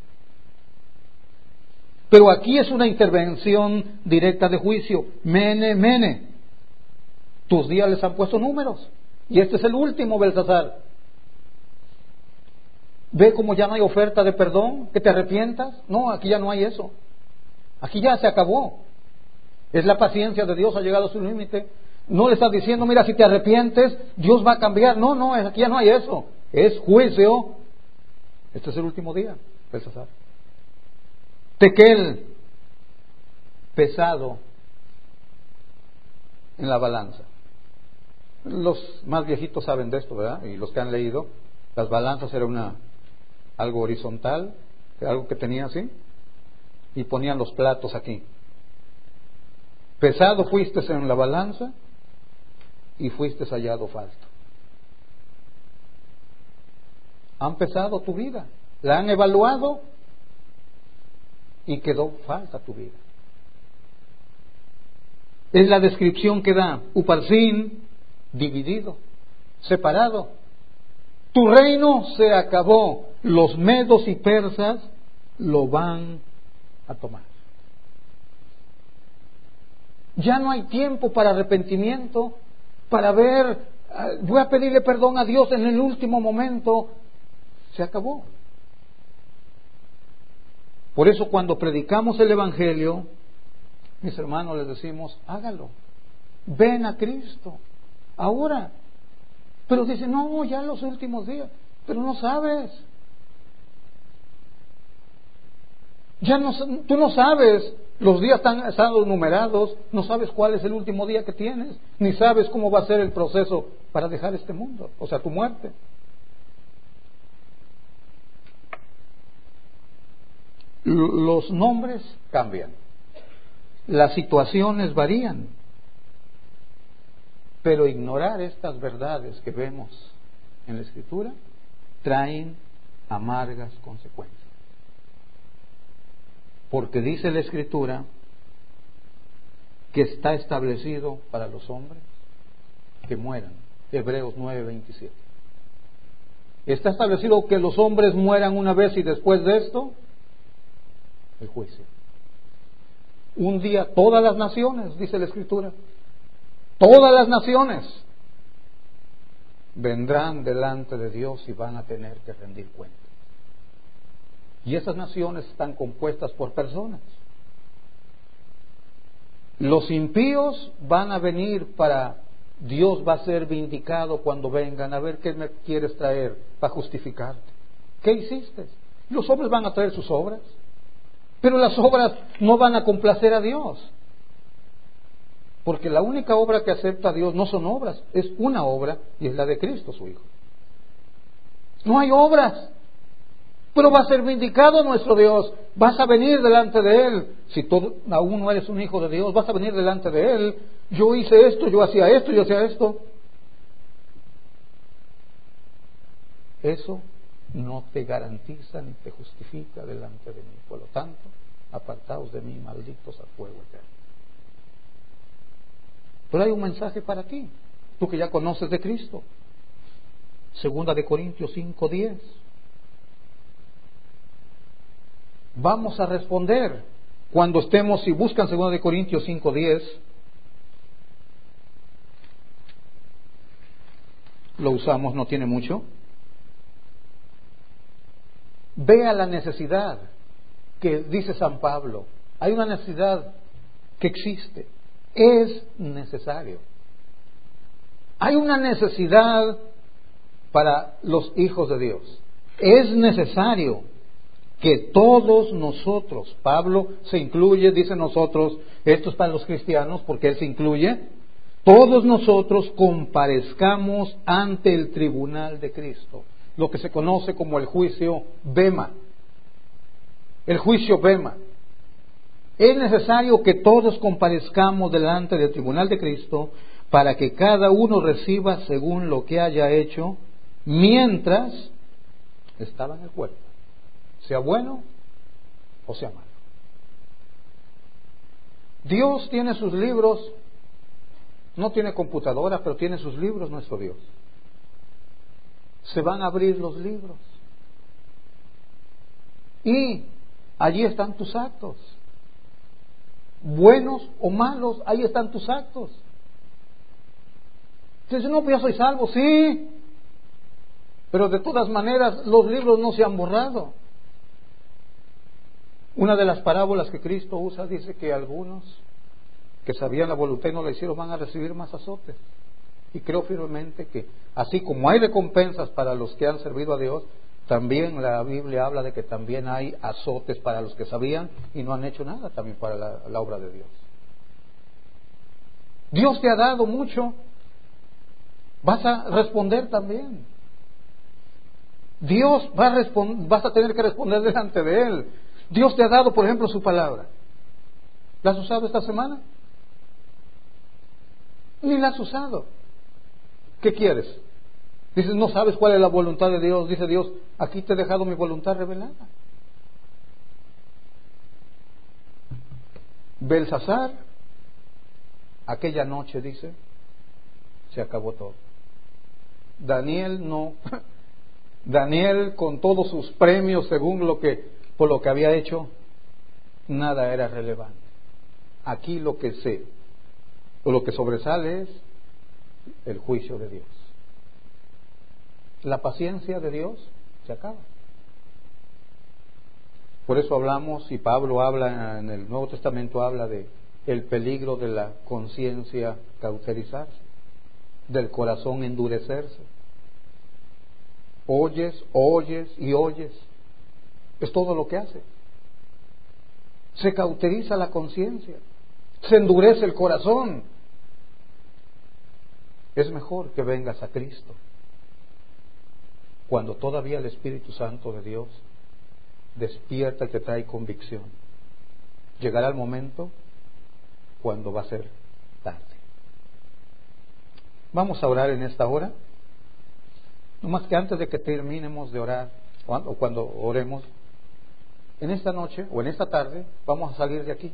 Pero aquí es una intervención directa de juicio. Mene, mene. Tus días les han puesto números. Y este es el último, Belsasar. ¿Ve cómo ya no hay oferta de perdón? ¿Que te arrepientas? No, aquí ya no hay eso. Aquí ya se acabó. Es la paciencia de Dios, ha llegado a su límite. No le estás diciendo: mira, si te arrepientes, Dios va a cambiar. No, aquí ya no hay eso. Es juicio. Este es el último día, Belsasar. Tequel, pesado en la balanza. Los más viejitos saben de esto, ¿verdad? Y los que han leído, las balanzas era algo horizontal, algo que tenía así, y ponían los platos aquí. Pesado fuiste en la balanza y fuiste hallado falto. Han pesado tu vida, la han evaluado y quedó falta tu vida. Es la descripción que da: Uparsin, dividido, separado. Tu reino se acabó. Los medos y persas lo van a tomar. Ya no hay tiempo para arrepentimiento, para voy a pedirle perdón a Dios en el último momento. Se acabó. Por eso cuando predicamos el Evangelio, mis hermanos, les decimos: hágalo. Ven a Cristo ahora. Pero dicen: no, ya en los últimos días. Pero no sabes. Tú no sabes. Los días están numerados. No sabes cuál es el último día que tienes. Ni sabes cómo va a ser el proceso para dejar este mundo. O sea, tu muerte. Los nombres cambian. Las situaciones varían. Pero ignorar estas verdades que vemos en la Escritura traen amargas consecuencias. Porque dice la Escritura que está establecido para los hombres que mueran. Hebreos 9:27. Está establecido que los hombres mueran una vez y después de esto, el juicio. Un día todas las naciones, dice la Escritura, todas las naciones vendrán delante de Dios y van a tener que rendir cuenta. Y esas naciones están compuestas por personas. Los impíos van a venir Dios va a ser vindicado cuando vengan a ver qué me quieres traer para justificarte. ¿Qué hiciste? Los hombres van a traer sus obras, pero las obras no van a complacer a Dios. Porque la única obra que acepta a Dios no son obras, es una obra y es la de Cristo, su Hijo. No hay obras. Pero va a ser vindicado nuestro Dios. Vas a venir delante de Él. Si tú aún no eres un hijo de Dios, vas a venir delante de Él. Yo hice esto, yo hacía esto, yo hacía esto. Eso no te garantiza ni te justifica delante de mí. Por lo tanto, apartaos de mí, malditos, al fuego eterno. Pero hay un mensaje para ti, tú que ya conoces de Cristo. 2 Corintios 5:10. Vamos a responder cuando estemos, si buscan 2 Corintios 5:10, lo usamos, no tiene mucho. Vea la necesidad que dice San Pablo. Hay una necesidad que existe. Es necesario. Hay una necesidad para los hijos de Dios. Es necesario que todos nosotros, Pablo se incluye, dice nosotros, esto es para los cristianos porque él se incluye, todos nosotros comparezcamos ante el tribunal de Cristo, lo que se conoce como el juicio Bema. El juicio Bema. Es necesario que todos comparezcamos delante del tribunal de Cristo para que cada uno reciba según lo que haya hecho mientras estaba en el cuerpo, sea bueno o sea malo. Dios tiene sus libros, no tiene computadora, pero tiene sus libros nuestro Dios. Se van a abrir los libros y allí están tus actos. Buenos o malos, ahí están tus actos. Dices, no, pues yo soy salvo, sí, pero de todas maneras los libros no se han borrado. Una de las parábolas que Cristo usa dice que algunos que sabían la voluntad y no la hicieron van a recibir más azotes. Y creo firmemente que así como hay recompensas para los que han servido a Dios, también la Biblia habla de que también hay azotes para los que sabían y no han hecho nada también para la obra de Dios. Dios te ha dado mucho, vas a responder también. Dios vas a tener que responder delante de Él. Dios te ha dado, por ejemplo, su palabra. ¿La has usado esta semana? Ni la has usado. ¿Qué quieres? Dices, no sabes cuál es la voluntad de Dios. Dice Dios, aquí te he dejado mi voluntad revelada. Belsasar, aquella noche, dice, se acabó todo. Daniel no. Daniel, con todos sus premios, según por lo que había hecho, nada era relevante. Aquí lo que sobresale es el juicio de Dios. La paciencia de Dios se acaba. Por eso hablamos, y Pablo habla en el Nuevo Testamento, habla de el peligro de la conciencia cauterizarse, del corazón endurecerse. Oyes y oyes. Es todo lo que hace. Se cauteriza la conciencia, se endurece el corazón. Es mejor que vengas a Cristo cuando todavía el Espíritu Santo de Dios despierta y te trae convicción. Llegará el momento cuando va a ser tarde. Vamos a orar en esta hora. No más que antes de que terminemos de orar, o cuando oremos, en esta noche o en esta tarde vamos a salir de aquí.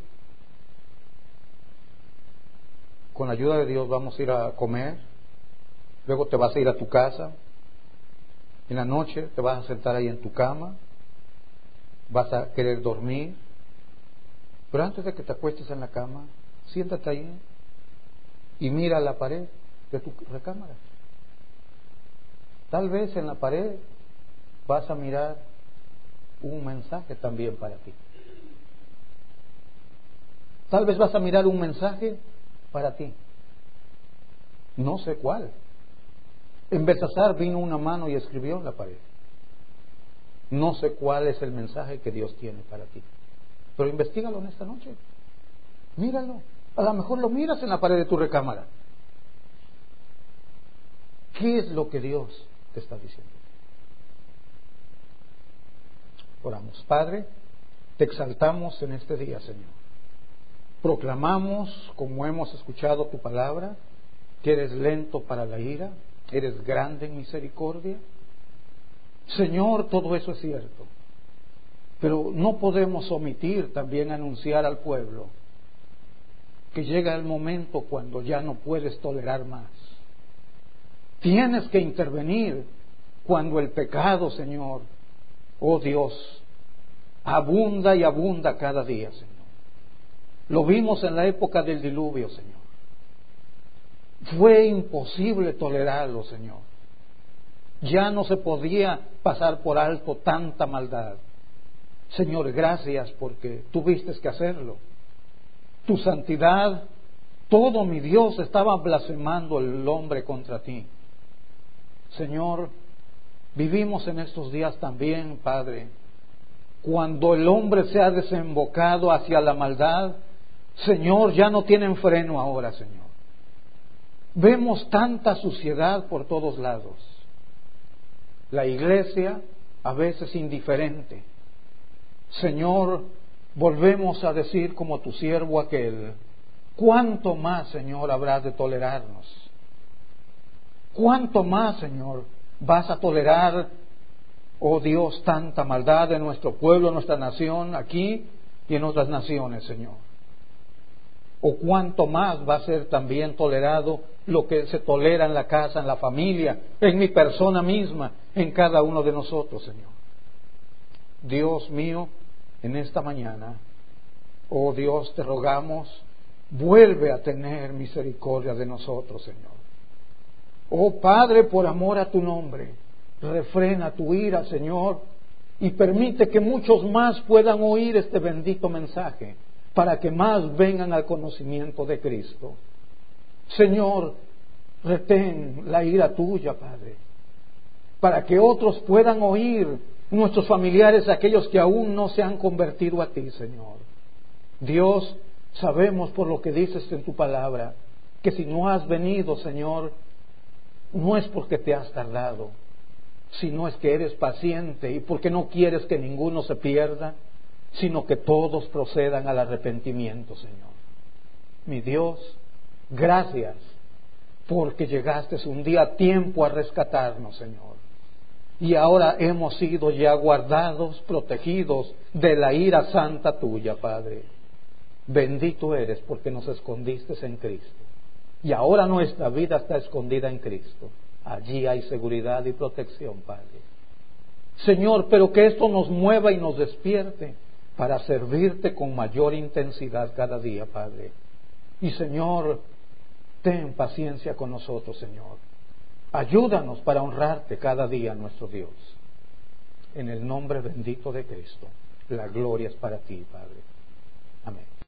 Con la ayuda de Dios vamos a ir a comer, luego te vas a ir a tu casa, en la noche te vas a sentar ahí en tu cama, vas a querer dormir, pero antes de que te acuestes en la cama, siéntate ahí y mira la pared de tu recámara. Tal vez en la pared vas a mirar un mensaje también para ti. Tal vez vas a mirar un mensaje para ti. No sé cuál. En Belsasar vino una mano y escribió en la pared. No sé cuál es el mensaje que Dios tiene para ti. Pero investígalo en esta noche. Míralo. A lo mejor lo miras en la pared de tu recámara. ¿Qué es lo que Dios te está diciendo? Oramos. Padre, te exaltamos en este día, Señor. Proclamamos, como hemos escuchado tu palabra, que eres lento para la ira, eres grande en misericordia. Señor, todo eso es cierto, pero no podemos omitir también anunciar al pueblo que llega el momento cuando ya no puedes tolerar más. Tienes que intervenir cuando el pecado, Señor, oh Dios, abunda y abunda cada día, Señor. Lo vimos en la época del diluvio, Señor. Fue imposible tolerarlo, Señor. Ya no se podía pasar por alto tanta maldad. Señor, gracias porque tuviste que hacerlo. Tu santidad, todo, mi Dios, estaba blasfemando el hombre contra ti. Señor, vivimos en estos días también, Padre, cuando el hombre se ha desembocado hacia la maldad. Señor, ya no tienen freno ahora, Señor. Vemos tanta suciedad por todos lados. La iglesia a veces indiferente. Señor, volvemos a decir como tu siervo aquel, ¿cuánto más, Señor, habrás de tolerarnos? ¿Cuánto más, Señor, vas a tolerar, oh Dios, tanta maldad en nuestro pueblo, en nuestra nación, aquí y en otras naciones, Señor? ¿O cuánto más va a ser también tolerado lo que se tolera en la casa, en la familia, en mi persona misma, en cada uno de nosotros, Señor? Dios mío, en esta mañana, oh Dios, te rogamos, vuelve a tener misericordia de nosotros, Señor. Oh Padre, por amor a tu nombre, refrena tu ira, Señor, y permite que muchos más puedan oír este bendito mensaje, para que más vengan al conocimiento de Cristo. Señor, retén la ira tuya, Padre, para que otros puedan oír, nuestros familiares, aquellos que aún no se han convertido a ti, Señor. Dios, sabemos por lo que dices en tu palabra, que si no has venido, Señor, no es porque te has tardado, sino es que eres paciente y porque no quieres que ninguno se pierda, sino que todos procedan al arrepentimiento, Señor. Mi Dios, gracias porque llegaste un día a tiempo a rescatarnos, Señor. Y ahora hemos sido ya guardados, protegidos de la ira santa tuya, Padre. Bendito eres porque nos escondiste en Cristo. Y ahora nuestra vida está escondida en Cristo. Allí hay seguridad y protección, Padre. Señor, pero que esto nos mueva y nos despierte para servirte con mayor intensidad cada día, Padre. Y Señor, ten paciencia con nosotros, Señor. Ayúdanos para honrarte cada día, nuestro Dios. En el nombre bendito de Cristo, la gloria es para ti, Padre. Amén.